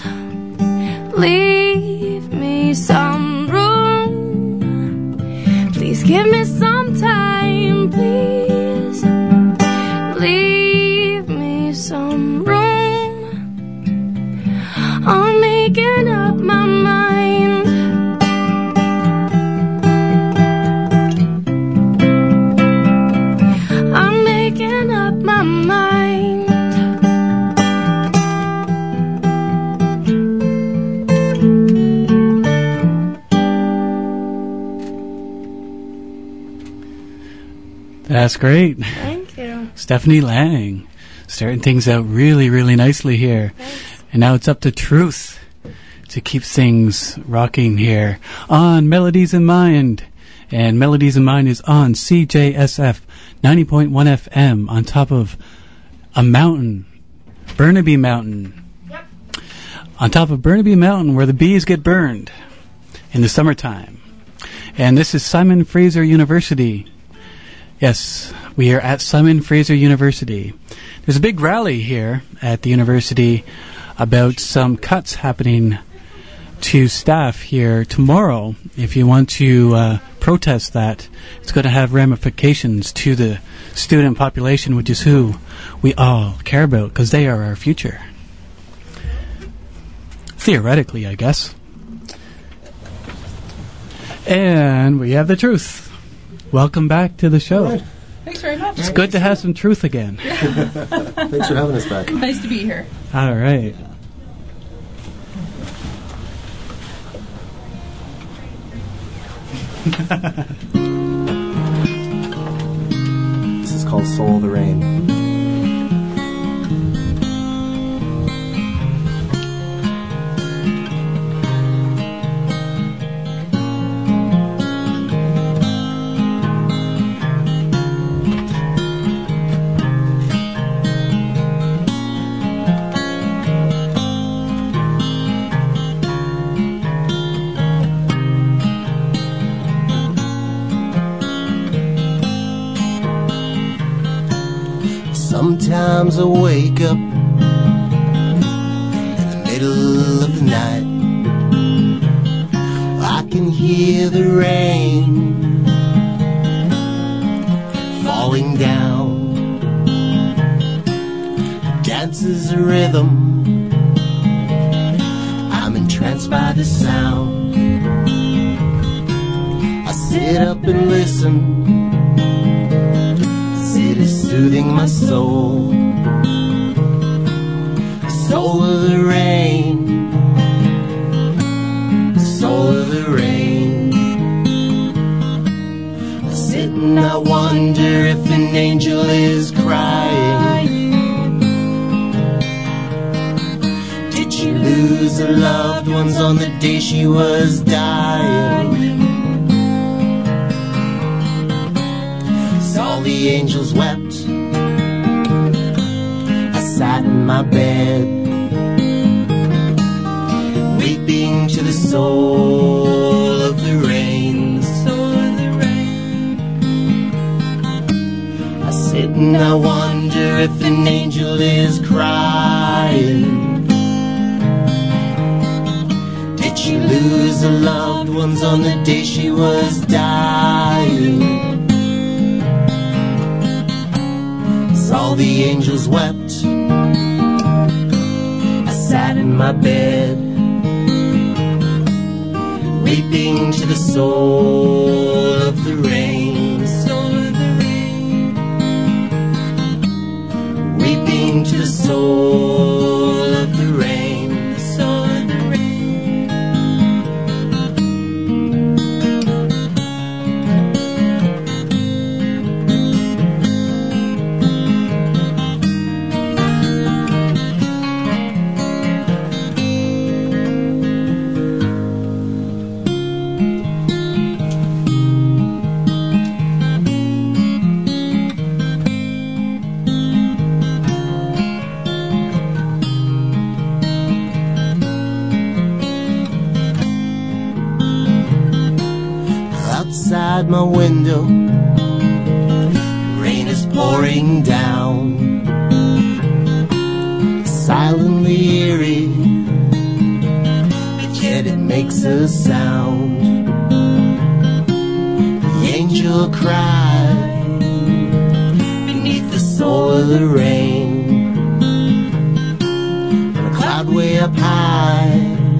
leave me some room. Please give me some time. Please, leave me some room. I'll make That's great. Thank you. Stephanie Lang, starting things out really, really nicely here. Thanks. And now it's up to Truth to keep things rocking here on Melodies in Mind. And Melodies in Mind is on CJSF 90.1 FM on top of a mountain, Burnaby Mountain. Yep. On top of Burnaby Mountain where the bees get burned in the summertime. And this is Simon Fraser University. Yes, we are at Simon Fraser University. There's a big rally here at the university about some cuts happening to staff here tomorrow. If you want to protest that, it's going to have ramifications to the student population, which is who we all care about, because they are our future. Theoretically, I guess. And we have the Truth. Welcome back to the show. Right. Thanks very much. It's good to have some truth again. Thanks for having us back. Nice to be here. All right. This is called Soul of the Rain. Sometimes I wake up in the middle of the night. I can hear the rain falling down. Dances a rhythm. I'm entranced by the sound. I sit up and listen. It is soothing my soul. The soul of the rain. The soul of the rain. I sit and I wonder if an angel is crying. Did she lose her loved ones on the day she was dying? All the angels wept. I sat in my bed, weeping to the soul of the rain. The soul of the rain. I sit and I wonder if an angel is crying. Did she lose her loved ones on the day she was dying? All the angels wept. I sat in my bed, weeping to the soul of the rain. The soul of the rain. Weeping to the soul of the rain. The soul of the rain. Outside my window, rain is pouring down, silently eerie, but yet it makes a sound. The angel cried beneath the soul of the rain, on a cloud way up high,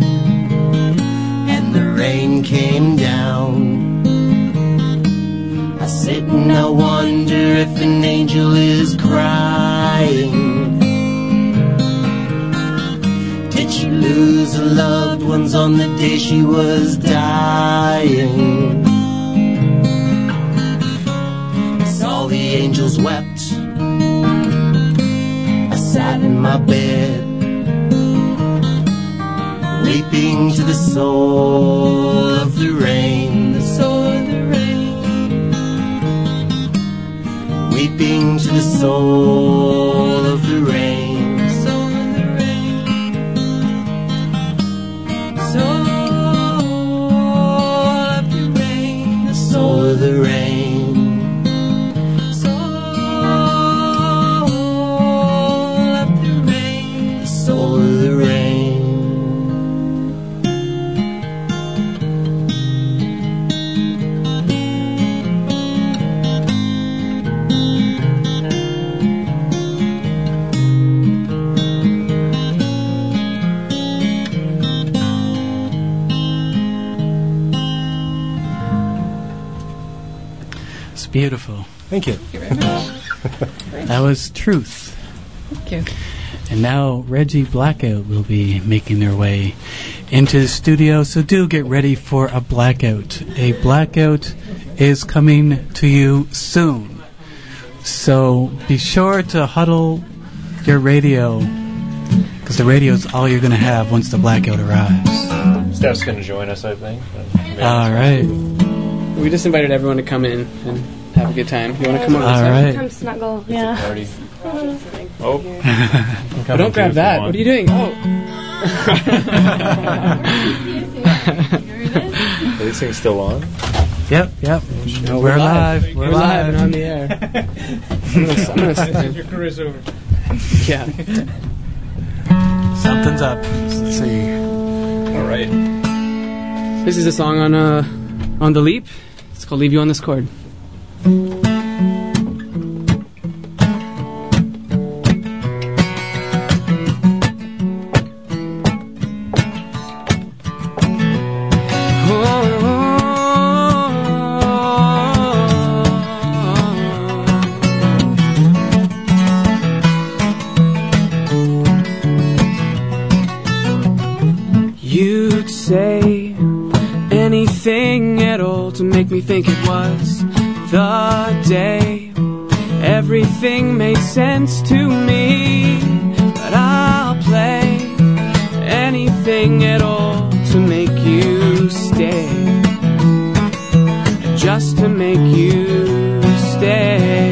and the rain came down. I sit and I wonder if an angel is crying. Did she lose her loved ones on the day she was dying? It's all the the angels wept. I sat in my bed, weeping to the soul of the rain, the soul of the rain, weeping to the soul of the rain, the soul of the rain, soul of the rain, the soul of the rain. Beautiful. Thank you. Thank you very much. That was Truth. Thank you. And now Reggie Blackout will be making their way into the studio, so do get ready for a blackout. A blackout is coming to you soon. So be sure to huddle your radio, because the radio is all you're going to have once the blackout arrives. Steph's going to join us, I think. All right. We just invited everyone to come in and have a good time. You want to come over? All right. Come snuggle. Yeah. Party. Oh. But don't grab that. What are you doing? Oh. Are these things still on? Yep. No, we're live. We're live and on the air. I'm gonna Your career's over. Yeah. Something's up. Let's see. All right. This is a song on The Leap. It's called Leave You on This Chord. You'd say anything at all to make me think it was the day. Everything made sense to me, but I'll play anything at all to make you stay, just to make you stay.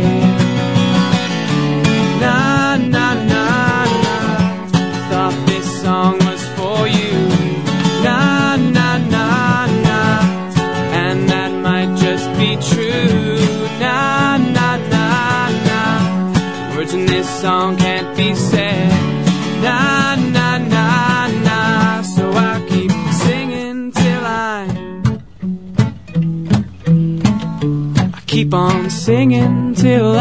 Na na na na, thought this song was for you. Na na na na, and that might just be true. Na na na na, words in this song can't be said. Na na na na, so I keep singing till I keep on singing till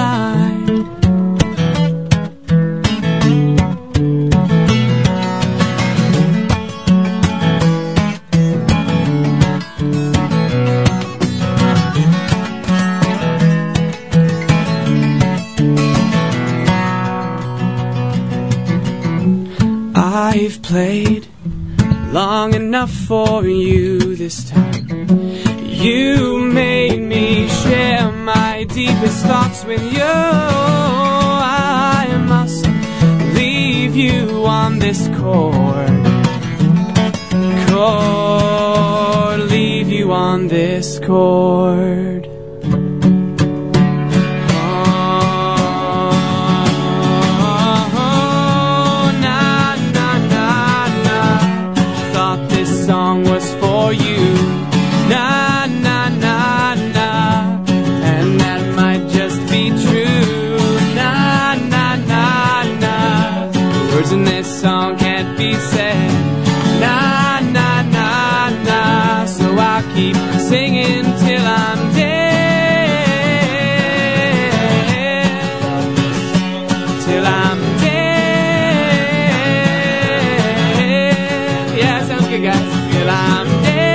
I've played long enough for you this time. You made me share my deepest thoughts with you. I must leave you on this chord, leave you on this chord. Song can't be said. Na na na na, so I'll keep singing till I'm dead. Till I'm dead. Yeah, sounds good, guys. Till I'm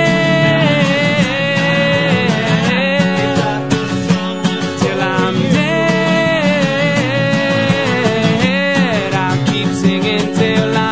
dead. Till I'm dead. I'll keep singing till I'm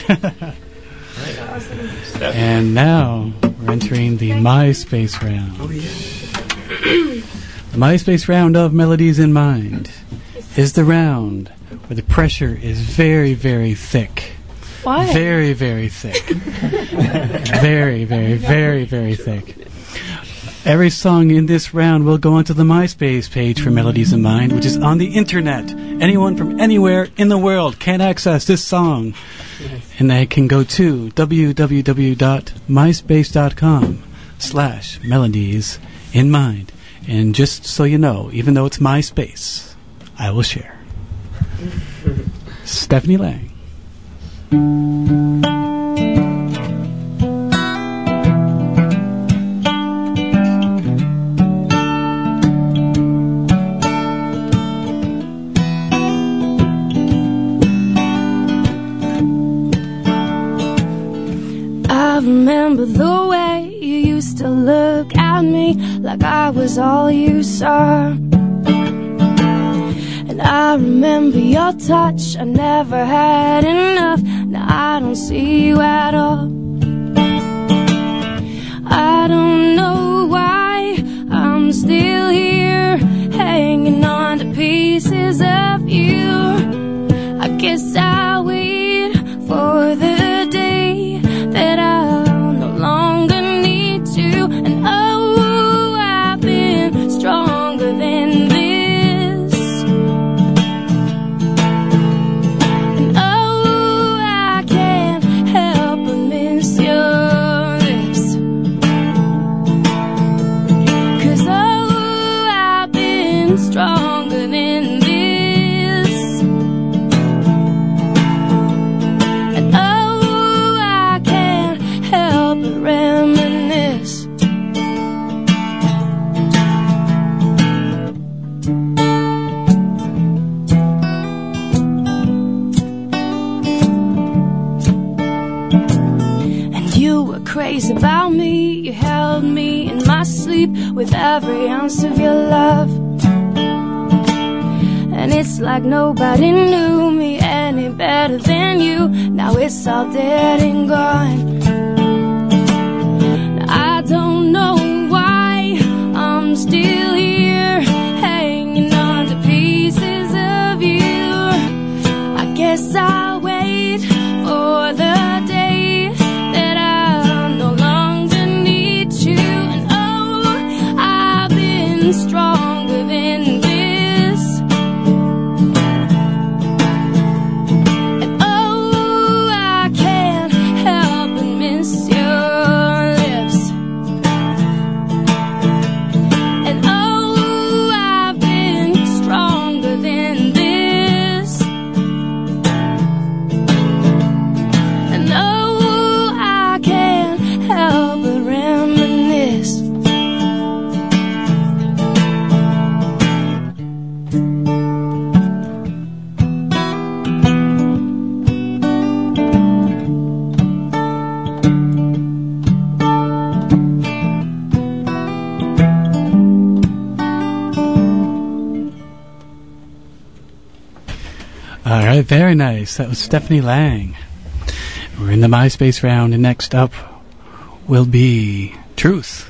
And now we're entering the MySpace round. Oh, yeah. The MySpace round of Melodies in Mind is the round where the pressure is very, very thick. Why? Very, very thick. Very, very, very, very thick. Every song in this round will go onto the MySpace page for Melodies in Mind, which is on the internet. Anyone from anywhere in the world can access this song. And they can go to www.myspace.com/melodiesinmind. And just so you know, even though it's MySpace, I will share. Stephanie Lang. I remember the way you used to look at me like I was all you saw. And I remember your touch, I never had enough. Now I don't see you at all. I don't know why I'm still here, hanging on to pieces of you. I guess I'll wait for the day that I'll no longer need to. And oh, I've been stronger than this. And oh, I can't help but miss your lips. 'Cause oh, I've been stronger than this. And oh, I can't help but reminisce. And you were crazy about me. You held me in my sleep with every ounce of your love. And it's like nobody knew me any better than you. Now it's all dead and gone. Now I don't know why I'm still here, hanging on to pieces of you. I guess I'll wait for the day that I'll no longer need you. And oh, I've been stronger than this. And oh, I can't help but miss your lips. And oh, I've been stronger than this. And oh, I can't help but reminisce. All right, very nice. That was Stephanie Lang. We're in the MySpace round, and next up will be Truth.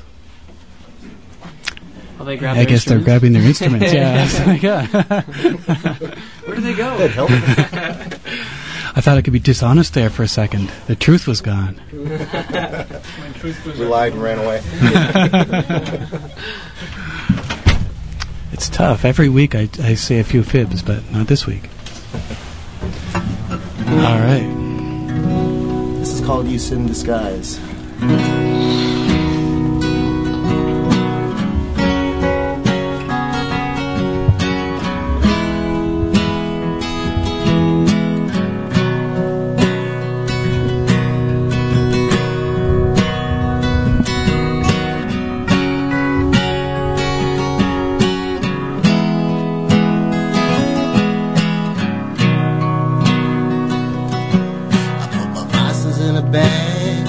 Well, they grab I their guess they're instruments? grabbing their instruments. Yeah. That's what I got. Where did they go? That helped. I thought I could be dishonest there for a second. The truth was gone. We lied and ran away. It's tough. Every week I say a few fibs, but not this week. All right. This is called You Sit in Disguise. Vices in a bag.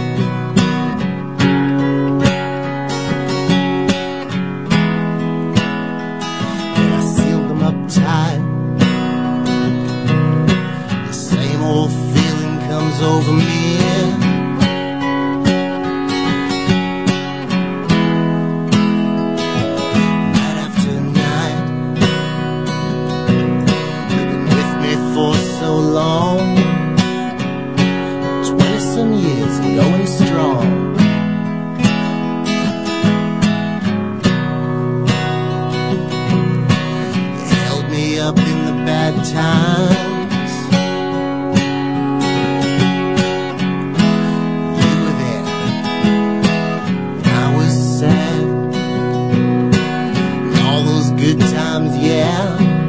And I sealed them up tight. The same old feeling comes falls over me. Night after night, you've been with me for so long. 20-some years and going strong. You held me up in the bad times. Good times, yeah.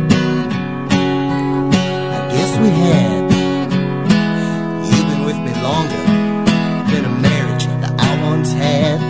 I guess we had. You've been with me longer than a marriage that I once had.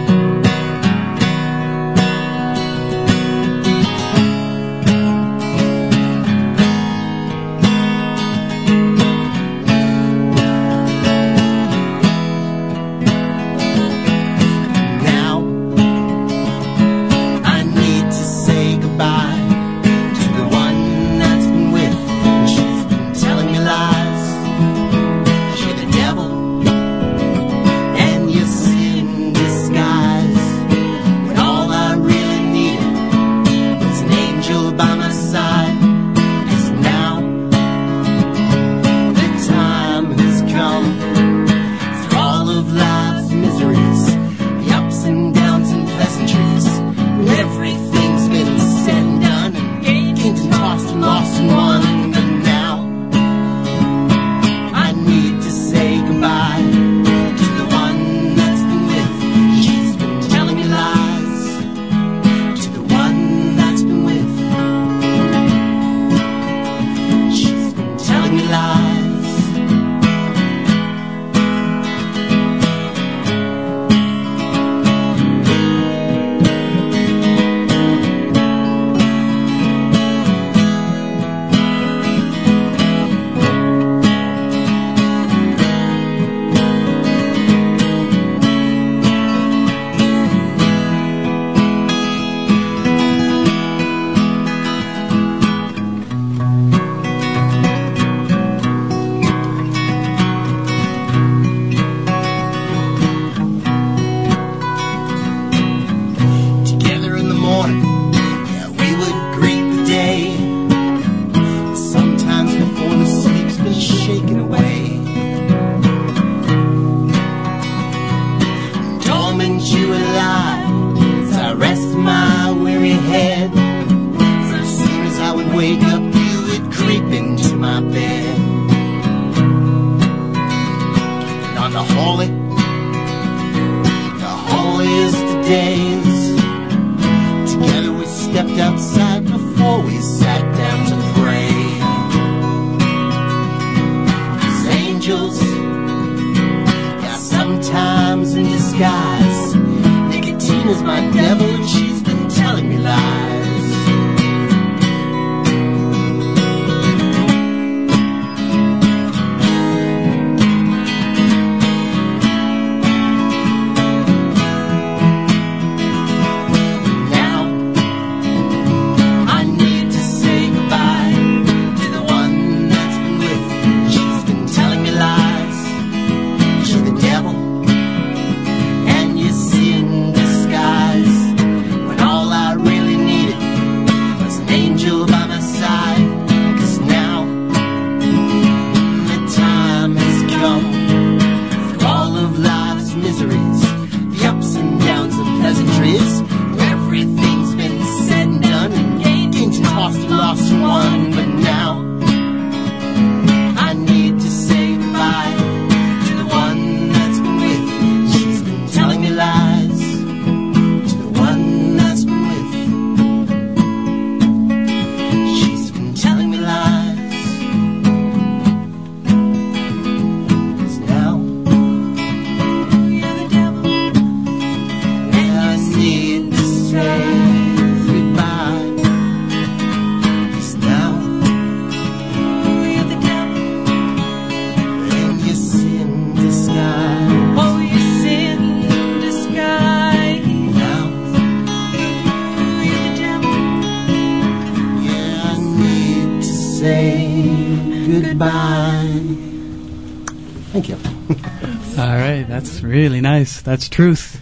say goodbye. Thank you. All right, that's really nice. That's Truth.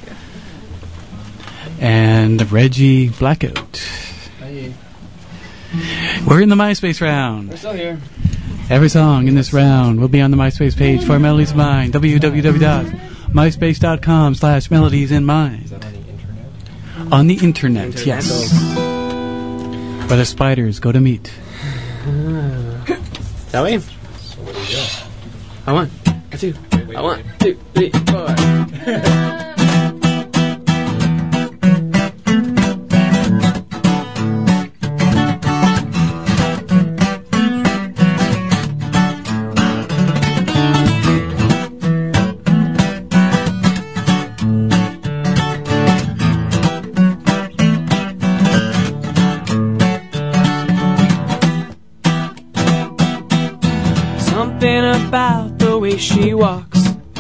And Reggie Blackout. Hey. We're in the MySpace round. We're still here. Every song in this round will be on the MySpace page for Melodies in Mind. www.myspace.com/melodiesinmind. Is that on the internet? On the internet, yes. Where the spiders go to meet. That way? So what do you do? I won. I two. I won. 2, 3, 4. Something about the way she walks.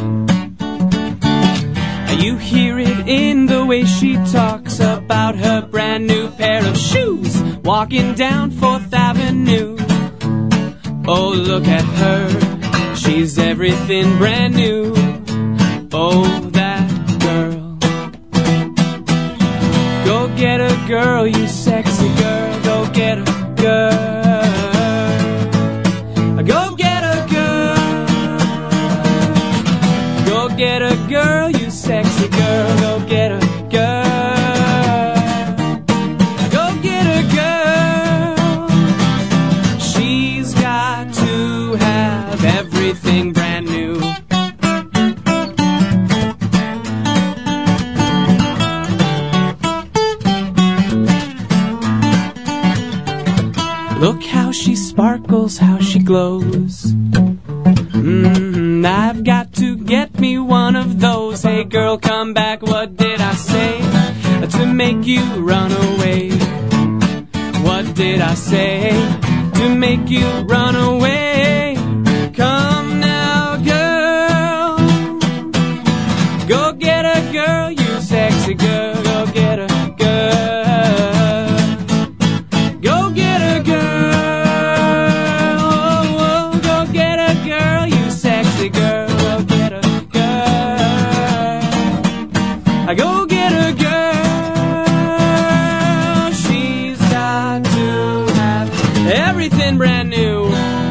You hear it in the way she talks about her brand new pair of shoes, walking down 4th Avenue. Oh, look at her, she's everything brand new. Oh, that girl. Go get her, girl, you sexy girl. Go get her, girl. Go get her, girl. Go get her, girl, you sexy girl. Go get her, girl. Go get her, girl. She's got to have everything brand new. Look how she sparkles, how she glows. I've got to get me one of those. Hey girl, come back, what did I say? To make you run away. What did I say? To make you run away. Come now, girl. Go get her, girl, you sexy girl. Go get her, girl. Go get her, girl. Oh, go get her, girl, you sexy girl. Go get her, girl. Go get her, girl. She's got to have everything brand new.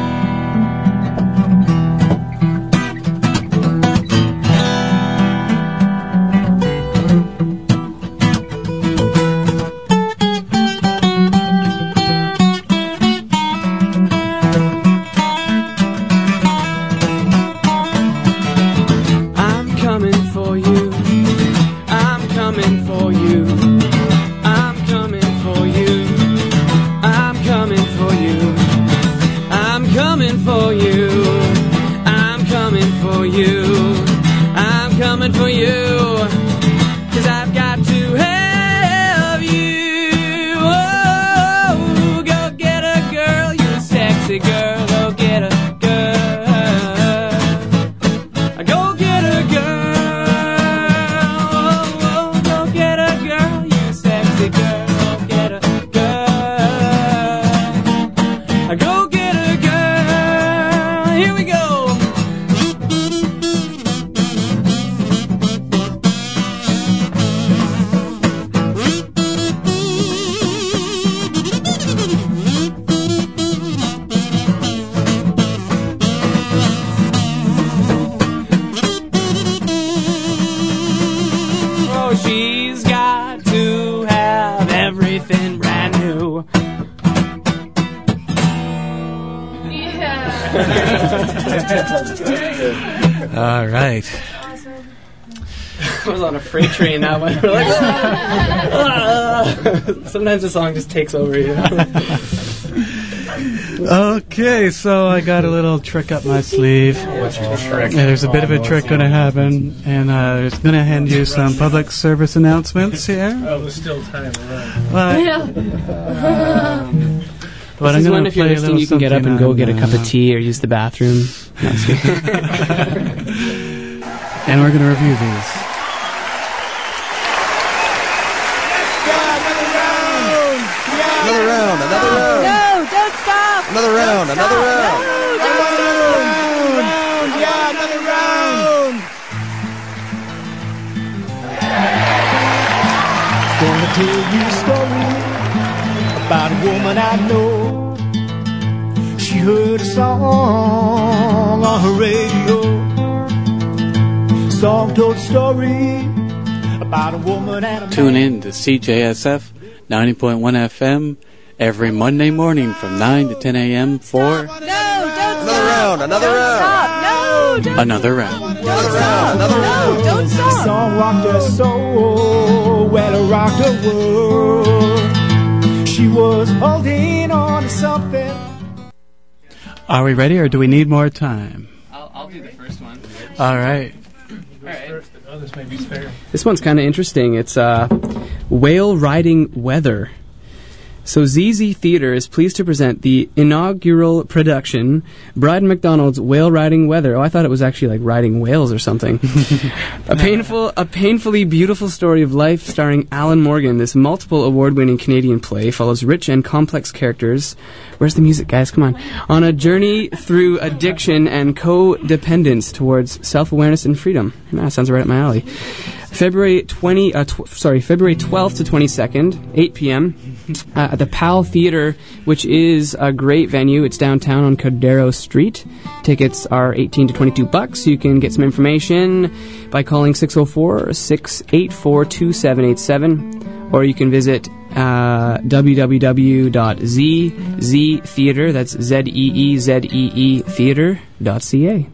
I'm coming for you. I'm coming for you. I'm coming for you. I'm coming for you. I'm coming for you. I'm coming for you. I'm coming for you. 'Cause I've got to have you. Oh, go get a girl, you sexy girl. Go get a girl. Go get a girl. Oh, go get a girl, you sexy girl. Go get a girl. Go get a girl. Here we go. Oh, she's got to have everything brand new. All right. I was on a freight train that one. We're like, sometimes the song just takes over you. Okay, so I got a little trick up my sleeve. What's your trick? Yeah, there's a bit of a trick going to happen, and I'm going to hand you some public service announcements here. Oh, there's still time around. But This is I'm when, gonna if you're play a listening, little you can get up and something go get a on, cup of tea or use the bathroom. No, I'm just kidding. and we're going to review these. Another round. Another round. No, don't stop. Another round. Another round. No, don't stop. Yeah, tell you a story about a woman I know. She heard a song on her radio. Song told a story about a woman and a man. Tune in to CJSF 90.1 FM every Monday morning from 9 to 10 a.m. for Another round. Stop. No, don't another round. Don't stop. No, don't The stop. song rocked her soul, well, it rocked her world. She was holding on to something. Are we ready, or do we need more time? I'll do the first one. All right. This may be fair. This one's kind of interesting. It's whale riding weather. So ZZ Theatre is pleased to present the inaugural production, Bride McDonald's Whale Riding Weather. Oh, I thought it was actually like riding whales or something. A painfully beautiful story of life starring Alan Morgan. This multiple award-winning Canadian play follows rich and complex characters. Where's the music, guys? Come on a journey through addiction and codependence towards self-awareness and freedom. Sounds right up my alley. February 12th to 22nd, 8 p.m. At the PAL Theatre, which is a great venue. It's downtown on Cordero Street. Tickets are $18 to $22. You can get some information by calling 604-684-2787, or you can visit www.zztheatre, that's ZEEZEE theatre.ca.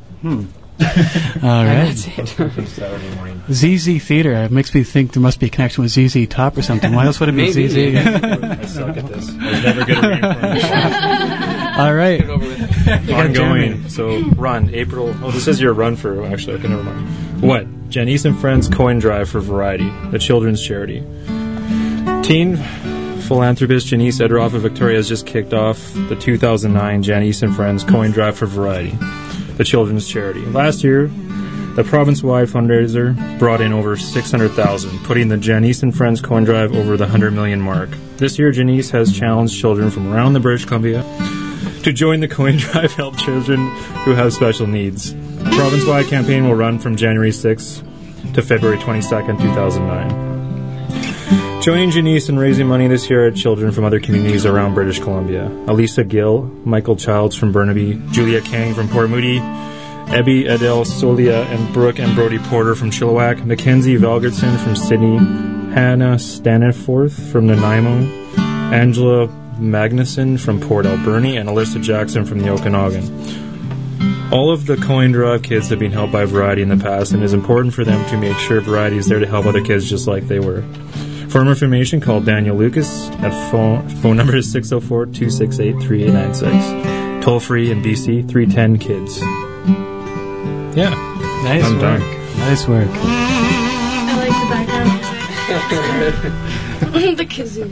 All right. That's it. ZZ Theatre. It makes me think there must be a connection with ZZ Top or something. Why else would it be Maybe. ZZ? I suck at this. I was never good at reinformation. All right. Ongoing. So, run. April. Oh, this is your run for... Actually, okay, never mind. What? Janice and Friends Coin Drive for Variety, the children's charity. Teen philanthropist Janice Edroff of Victoria has just kicked off the 2009 Janice and Friends Coin Drive for Variety, the children's charity. Last year, the province-wide fundraiser brought in over $600,000, putting the Janice and Friends Coin Drive over the $100 million mark. This year, Janice has challenged children from around the British Columbia to join the Coin Drive to help children who have special needs. The province-wide campaign will run from January 6th to February 22nd, 2009. Joining Janice in raising money this year are children from other communities around British Columbia. Elisa Gill, Michael Childs from Burnaby, Julia Kang from Port Moody, Ebby Adele Solia and Brooke and Brody Porter from Chilliwack, Mackenzie Valgertson from Sydney, Hannah Staniforth from Nanaimo, Angela Magnuson from Port Alberni, and Alyssa Jackson from the Okanagan. All of the Coin Drive kids have been helped by Variety in the past, and it is important for them to make sure Variety is there to help other kids just like they were. For more information, call Daniel Lucas at phone number is 604-268-3896. Toll free in BC, 310-KIDS. Yeah. Nice I'm work. done. Nice work. I like the background. The kazoo.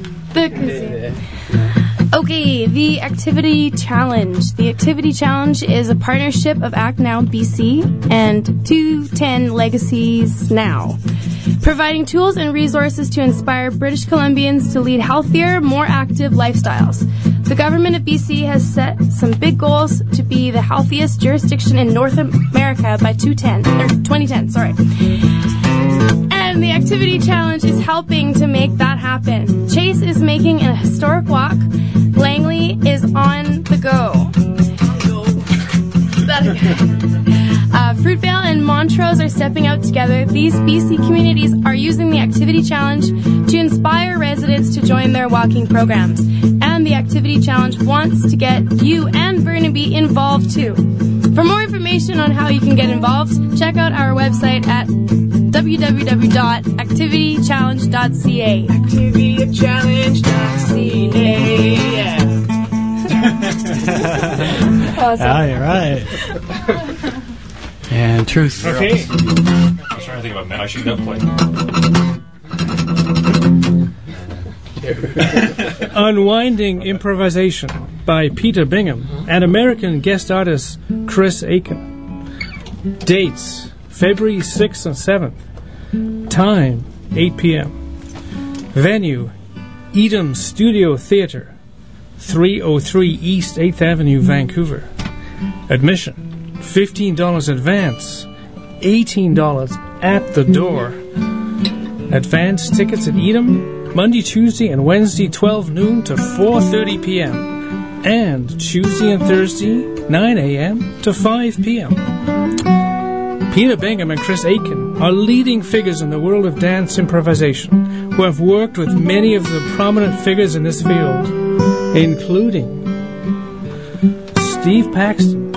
Okay, the Activity Challenge. The Activity Challenge is a partnership of Act Now BC and 210 Legacies Now, providing tools and resources to inspire British Columbians to lead healthier, more active lifestyles. The government of BC has set some big goals to be the healthiest jurisdiction in North America by 2010. And the Activity Challenge is helping to make that happen. Chase is making a historic walk. Langley is on the go. Fruitvale and Montrose are stepping out together. These BC communities are using the Activity Challenge to inspire residents to join their walking programs. And the Activity Challenge wants to get you and Burnaby involved too. For more information on how you can get involved, check out our website at www.activitychallenge.ca. Activitychallenge.ca. Yeah. Awesome. Ah, you're right. And truth. Okay. I was trying to think about I should play. Unwinding Improvisation by Peter Bingham and American guest artist Chris Aiken. Dates February 6th and 7th. Time 8 p.m. Venue Edam Studio Theatre, 303 East 8th Avenue, Vancouver. Admission $15 advance, $18 at the door. Advance tickets at Edam Monday, Tuesday, and Wednesday 12 noon to 4:30 p.m. And Tuesday and Thursday 9 a.m. to 5 p.m. Peter Bingham and Chris Aiken are leading figures in the world of dance improvisation who have worked with many of the prominent figures in this field, including Steve Paxton,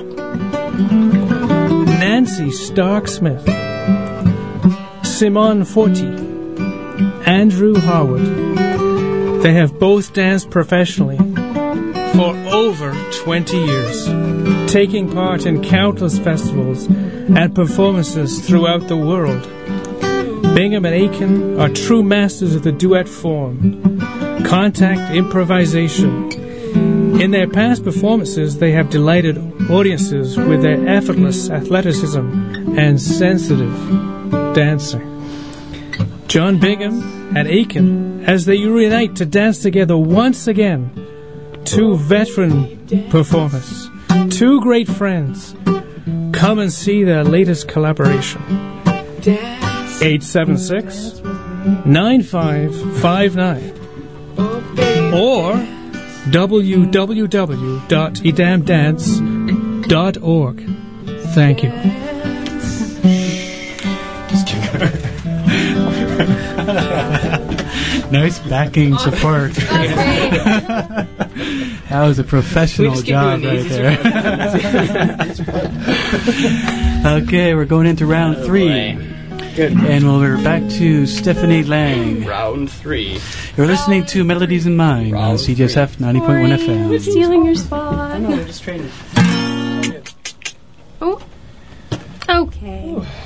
Nancy Stark-Smith, Simone Forti, Andrew Harwood. They have both danced professionally for over 20 years, taking part in countless festivals and performances throughout the world. Bingham and Aiken are true masters of the duet form, contact improvisation. In their past performances, they have delighted audiences with their effortless athleticism and sensitive dancing. John Bingham and Aiken, as they reunite to dance together once again, two veteran performers, two great friends. Come and see their latest collaboration. 876-9559 or www.edamdance.org. Thank you. Nice backing support. That was a professional job right there. Okay, we're going into round 3. Good. And we're back to Stephanie Lang. Round 3. You're listening to Melodies in Mind on CJSF 90.1 FM. Who's stealing your spot? I know, they're just trading. Oh. Okay. Ooh.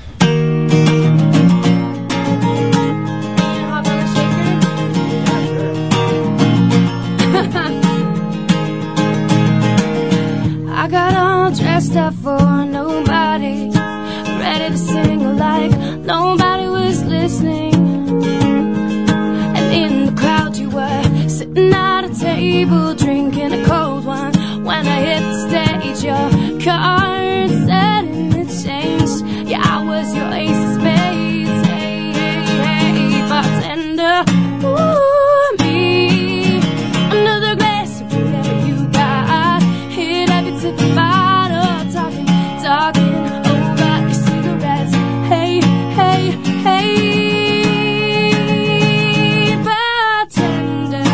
I got all dressed up for nobody, ready to sing like nobody was listening. And in the crowd you were sitting at a table drinking a cold one. When I hit the stage, your card said in exchange, yeah, I was your ace of spades. Hey, hey, hey, bartender, ooh, me under the glass of whatever you got. Hit every to the bottle, talking over your cigarettes. Hey, hey, hey, bartender.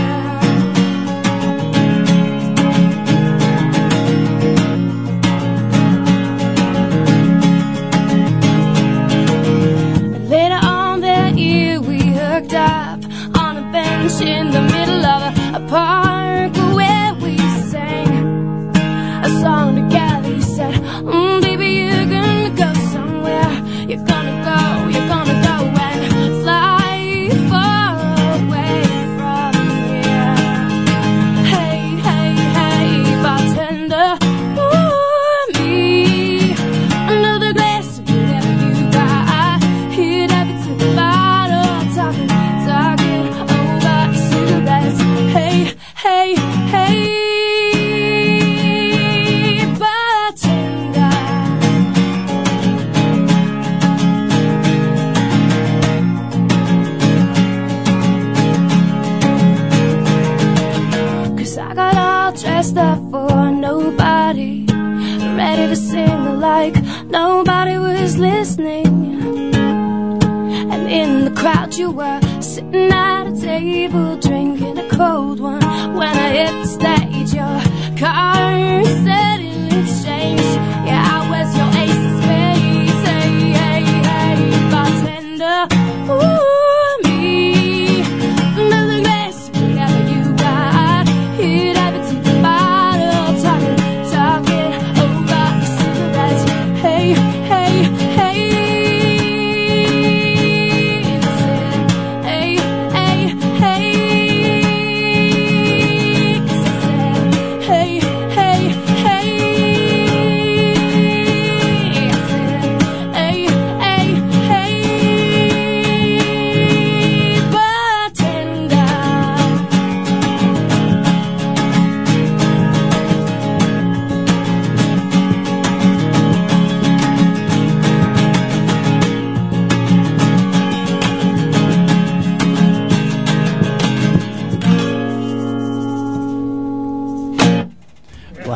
Later on that year, we hooked up on a bench in the middle of a park where we sang a song together. You said, baby, you're gonna go somewhere. You're gonna go and fly far away from here. Hey, hey, hey, bartender, ooh, me under the glass of whatever you got. Hit every to the bottle, talking over cigarettes. Hey, hey, hey. Dressed up for nobody, ready to sing like nobody was listening. And in the crowd you were sitting at a table drinking a cold one. When I hit the stage, your card said in exchange, yeah, I was your ace of spades. Hey, hey, hey, bartender, ooh, me under the glass, whatever you got. Hit every to the bottle, talking over your cigarettes. Hey, hey, hey. Hey, hey, hey.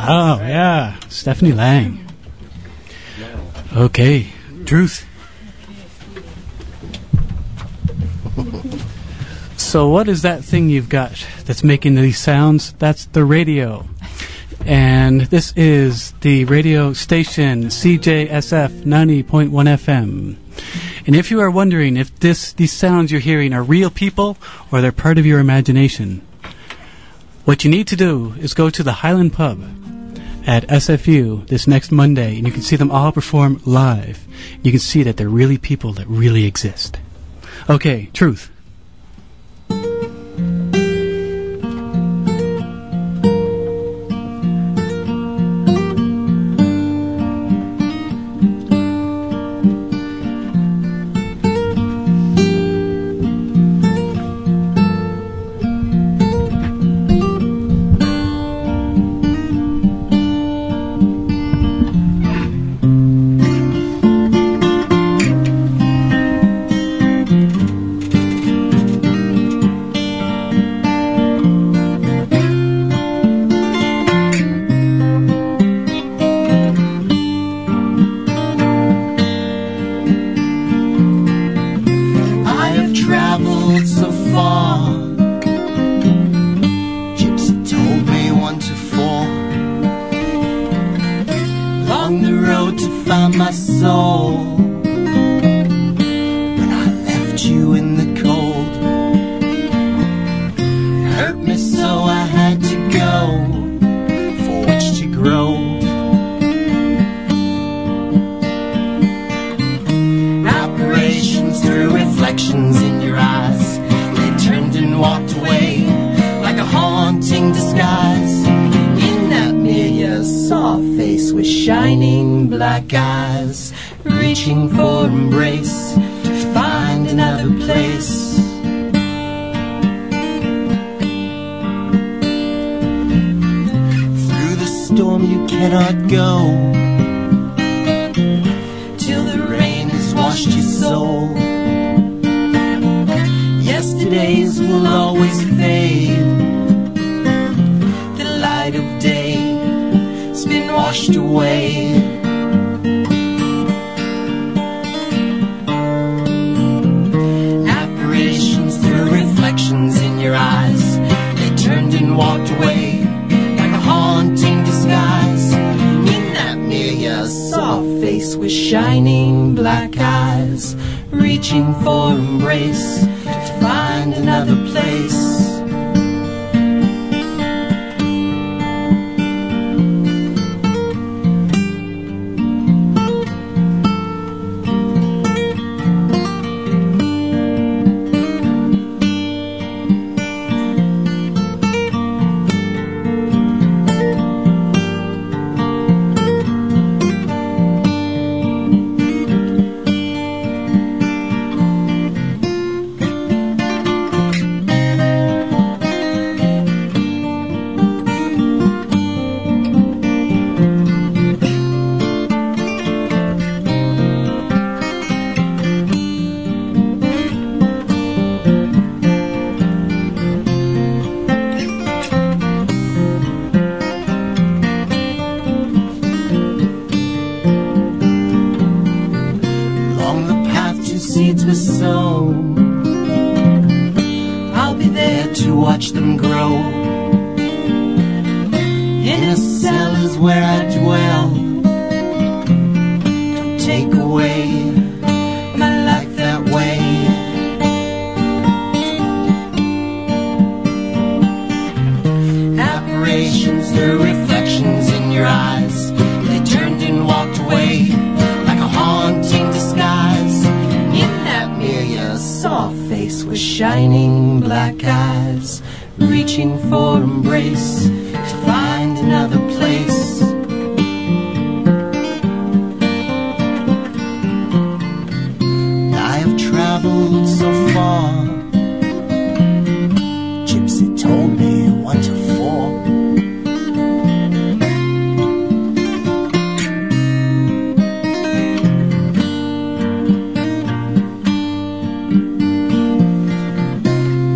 Oh, yeah. Stephanie Lang. Okay. Truth. So what is that thing you've got that's making these sounds? That's the radio. And this is the radio station CJSF 90.1 FM. And if you are wondering if these sounds you're hearing are real people or they're part of your imagination, what you need to do is go to the Highland Pub at SFU this next Monday, and you can see them all perform live. You can see that they're really people that really exist. Okay, Truth.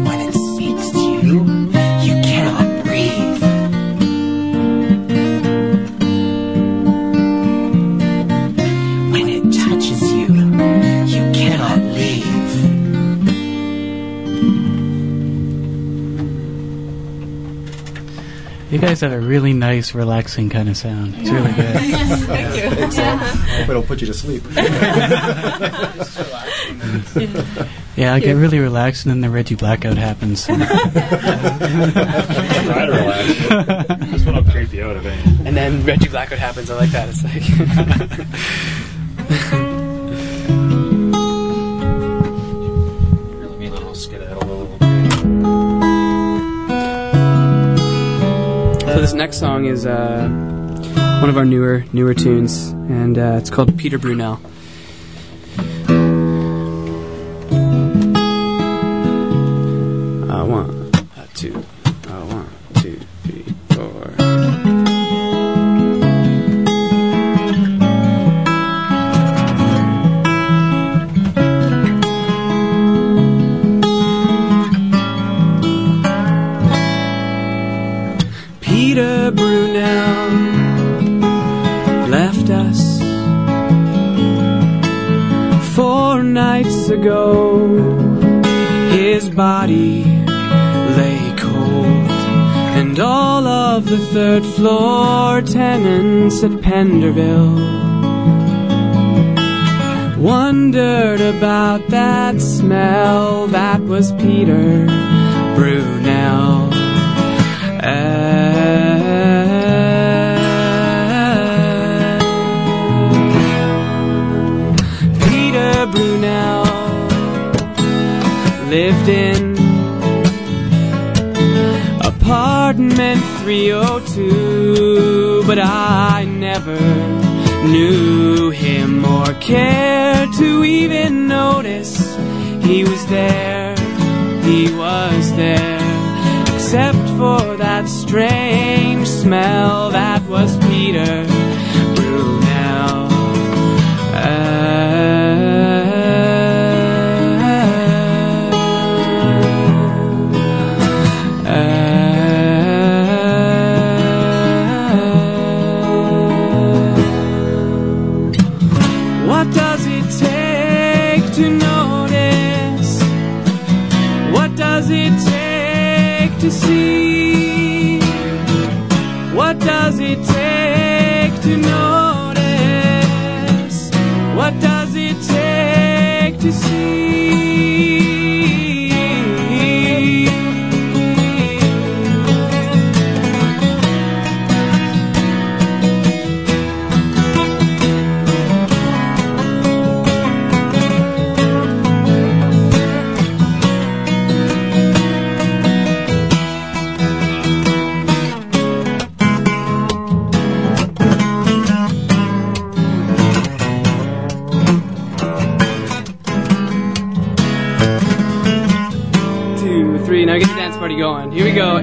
You cannot breathe. You guys have a really nice, relaxing kind of sound. It's really good. Thank you. I hope it'll put you to sleep. Yeah, I get really relaxed, and then the Reggie blackout happens. Try to relax. This one will creep you out of it. And then Reggie blackout happens. I like that. It's like. So this next song is one of our newer tunes, and it's called Peter Brunel. One, two, 3, 4. Peter Brunel left us 4 nights ago. His body lay cold, and all of the 3rd floor tenants at Penderville wondered about that smell. That was Peter Brunel. Peter Brunel lived in apartment 302, but I never knew him or cared to even notice he was there. He was there, except for that strange smell. That was Peter Brunel. What does it take to notice? What does it take to see? What does it take to notice? What does it take to see? Now get the dance party going. Here we go.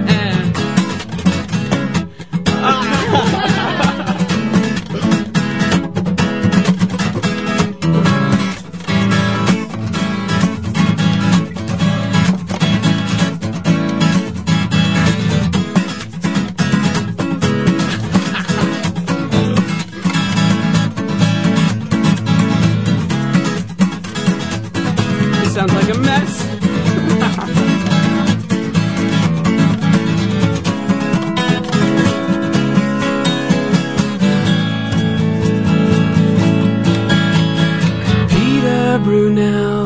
This sounds like a mess. Brunel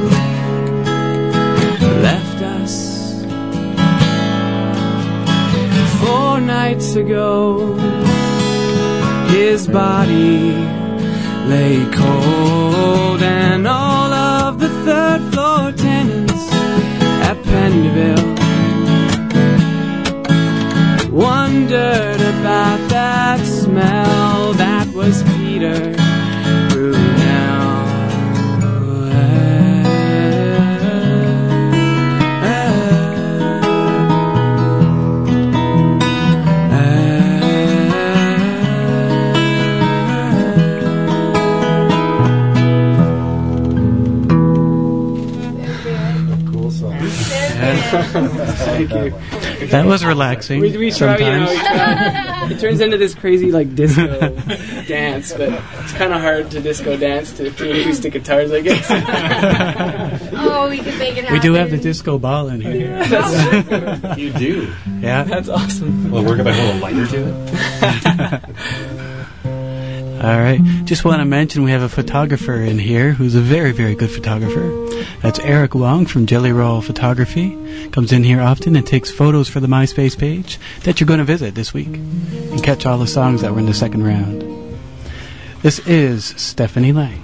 left us 4 nights ago. His body lay cold, and all of the 3rd floor tenants at Penderville wondered about that smell. That was Peter Brunel. Cool song. Thank you. That was relaxing. We try, sometimes. it turns into this crazy like disco dance, but it's kind of hard to disco dance to acoustic guitars, I guess. Oh, we could make it happen. We do have the disco ball in here. You do? Yeah. That's awesome. Well, work if I hold a lighter to it. All right. Just want to mention we have a photographer in here who's a very, very good photographer. That's Eric Wong from Jelly Roll Photography. Comes in here often and takes photos for the MySpace page that you're going to visit this week and catch all the songs that were in the second round. This is Stephanie Lang.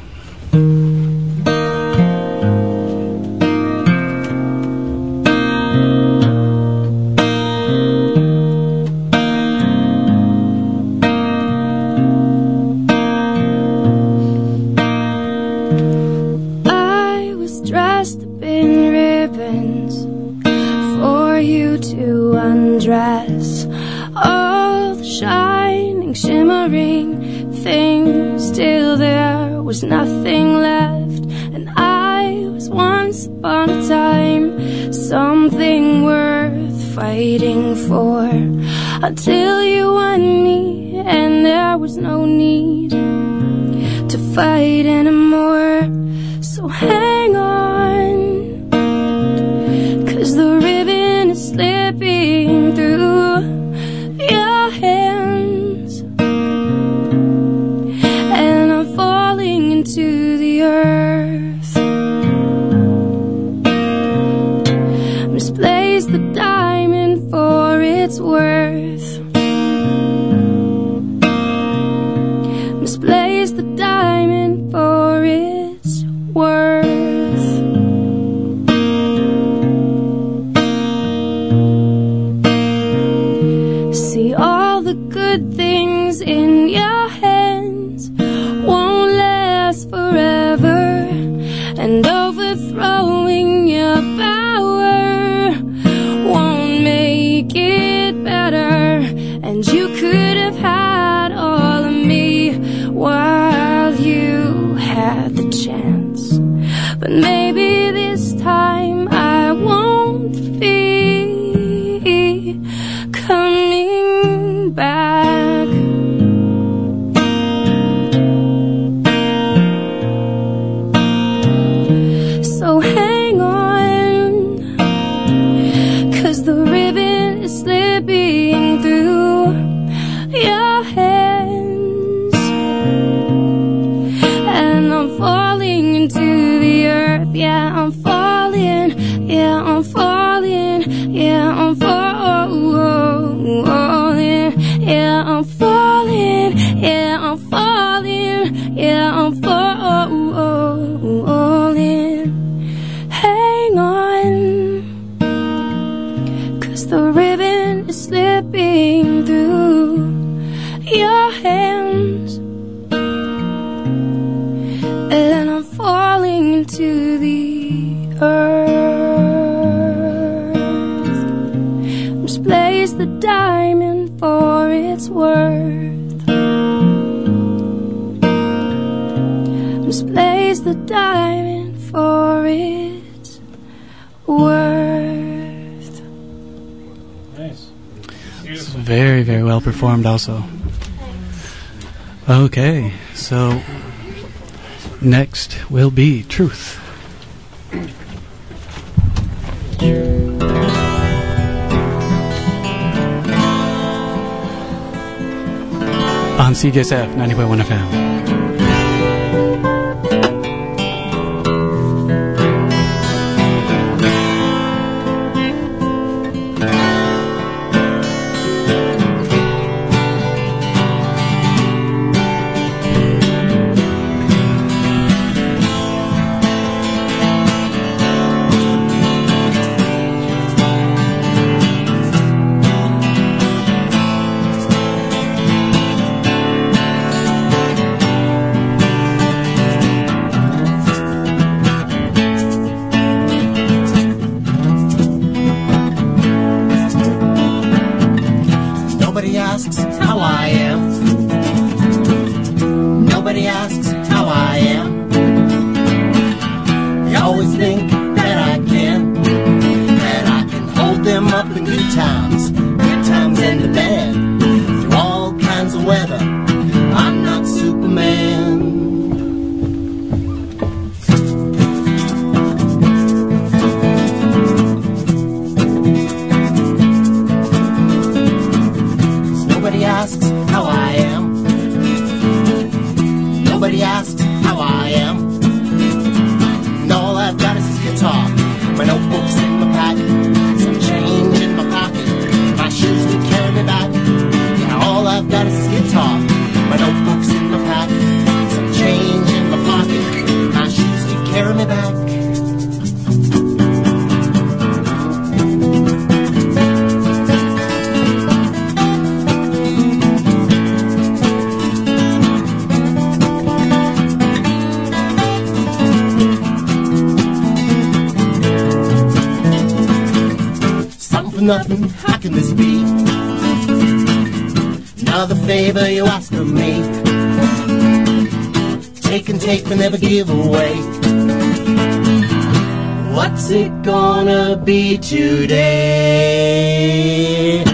All the shining, shimmering things, still there was nothing left. And I was once upon a time something worth fighting for, until you won me and there was no need to fight anymore. So hang on, 'cause the ribbon is slipping through your hands, and I'm falling into the earth. Misplace the diamond for its worth. Misplace the diamond for its worth. See, all the good things in your hands won't last forever, and overthrowing your power won't make it better. And you could have had all of me while you had the chance, but maybe this time I won't be coming back. So hang on, 'cause the ribbon is slipping through your hands, and I'm falling into the earth. Yeah, I'm falling. Yeah, I'm falling. Yeah, I'm falling. Yeah, I'm falling. Yeah, I'm falling. Yeah, I'm falling. Hang on, 'cause the ribbon is slipping through your hands, and I'm falling into the earth. Misplace the diamond for its worth. Misplace the diamond for its worth. Nice. It's very, very well performed also. Okay, so next will be Truth. On CJSF 90.1 FM. Nobody asks how I am. Nobody asks how I am. They always think that I can hold them up in good times. the weather. I'm not Superman. Nobody asks how I am. Nobody asks how I am. And all I've got is this guitar, my notebooks in my pack, some change in my pocket, my shoes to carry me back. Yeah, all I've got is this guitar, my notebooks in my pack, some change in my pocket, my shoes to carry me back. Nothing, how can this be? Another favor you ask of me. Take and take but never give away. What's it gonna be today?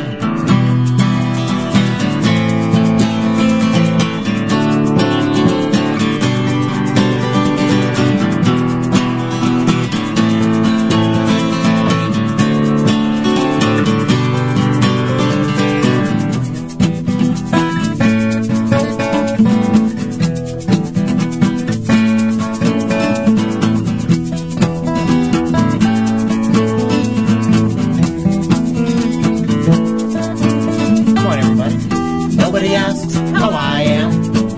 Nobody asks how I am.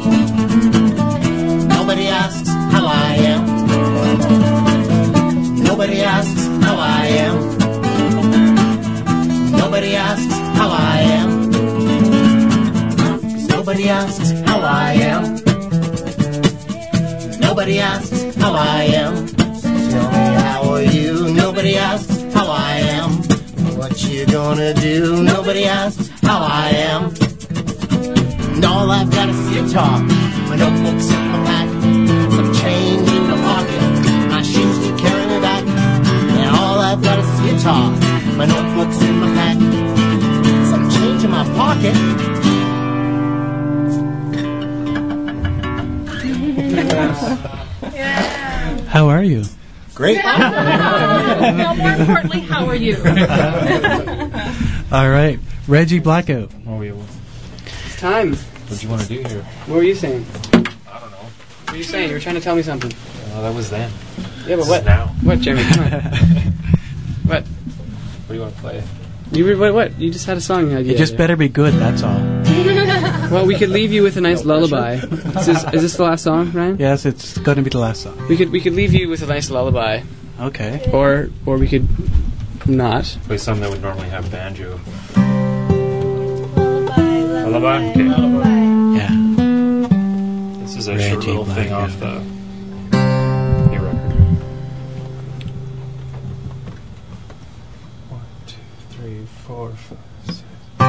Nobody asks how I am. Nobody asks how I am. Nobody asks how I am. Nobody asks how I am. Nobody asks how I am. Tell me how are you? Nobody asks how I am. What you gonna do? Nobody asks how I am. And all I've got is a guitar, my notebooks in my pack, some change in my pocket, my shoes to carry me back. And all I've got is a guitar, my notebooks in my pack, some change in my pocket. How are you? Great. No, more importantly, how are you? All right, Reggie Blackout. Oh, yeah. It's time. What do you want to do here? What were you saying? I don't know. What were you saying? You were trying to tell me something. That was then. Yeah, but This what? is now. What, Jeremy? Come on. What? What do you want to play? What? You just had a song idea. It just better be good, that's all. Well, we could leave you with a nice lullaby. Is this the last song, Ryan? Yes, it's going to be the last song. We could leave you with a nice lullaby. Okay. Or we could not. Play something that would normally have banjo. Lullaby? Okay. Yeah. This is a Reggie short little thing Blackout. off the new record. 1, 2, 3, 4, 5, 6.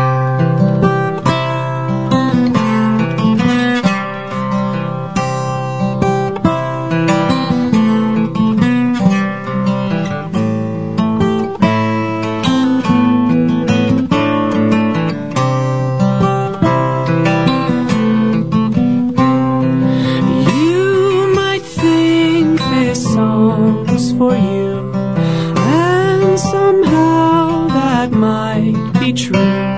For you, and somehow that might be true.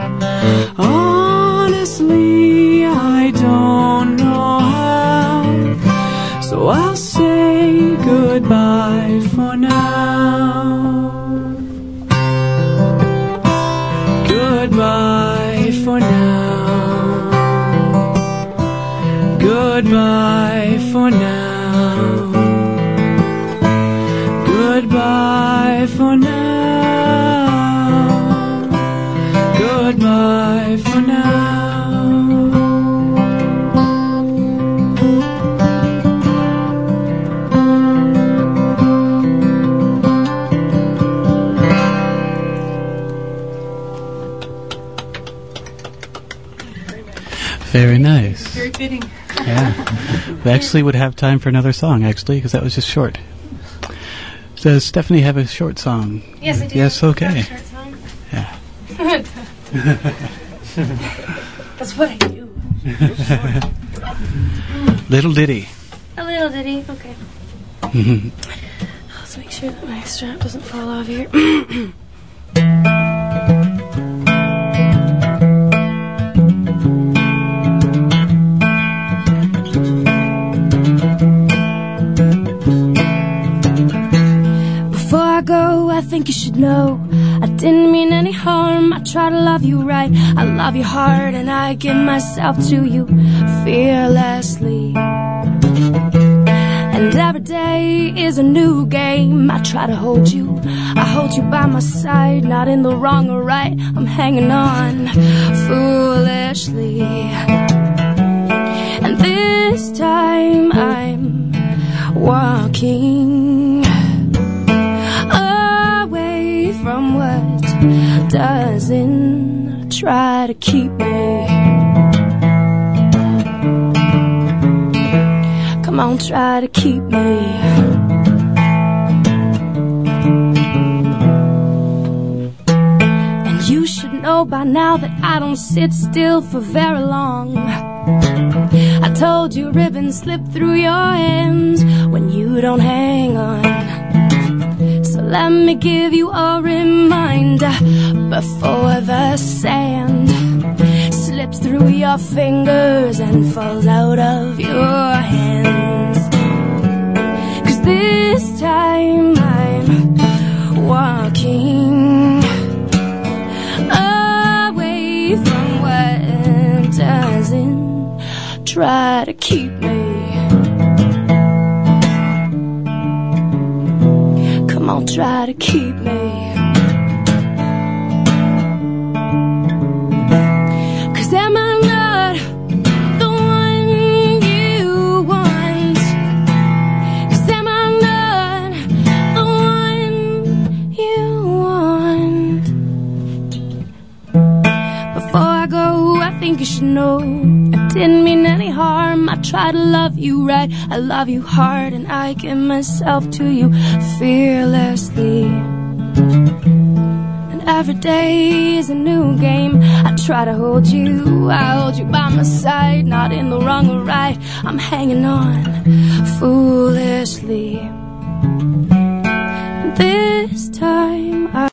Honestly, I don't know how, so I'll say goodbye for now. Goodbye for now. Goodbye for now. Goodbye for now. Goodbye for now. Very nice. Very fitting. Yeah. We actually would have time for another song, actually, because that was just short. Does Stephanie have a short song? Yes, I do. Yes, okay. Have a short song. Yeah. That's what I do. Little ditty. A little ditty, okay. Let's make sure that my strap doesn't fall off here. Before I go, I think you should know I didn't mean any harm. I try to love you right. I love you hard, and I give myself to you fearlessly. And every day is a new game. I try to hold you, I hold you by my side, not in the wrong or right. I'm hanging on foolishly. And this time I'm walking away from what doesn't try to keep me. Come on, try to keep me. And you should know by now that I don't sit still for very long. I told you ribbons slip through your hands when you don't hang on. So let me give you a reminder before the sand slips through your fingers and falls out of your hands. 'Cause this time I'm walking away from what doesn't try to keep me. Come on, try to keep me. Am I not the one you want? 'Cause am I not the one you want? Before I go, I think you should know I didn't mean any harm. I try to love you right, I love you hard, and I give myself to you fearlessly. Every day is a new game. I try to hold you, I hold you by my side, not in the wrong or right. I'm hanging on foolishly. This time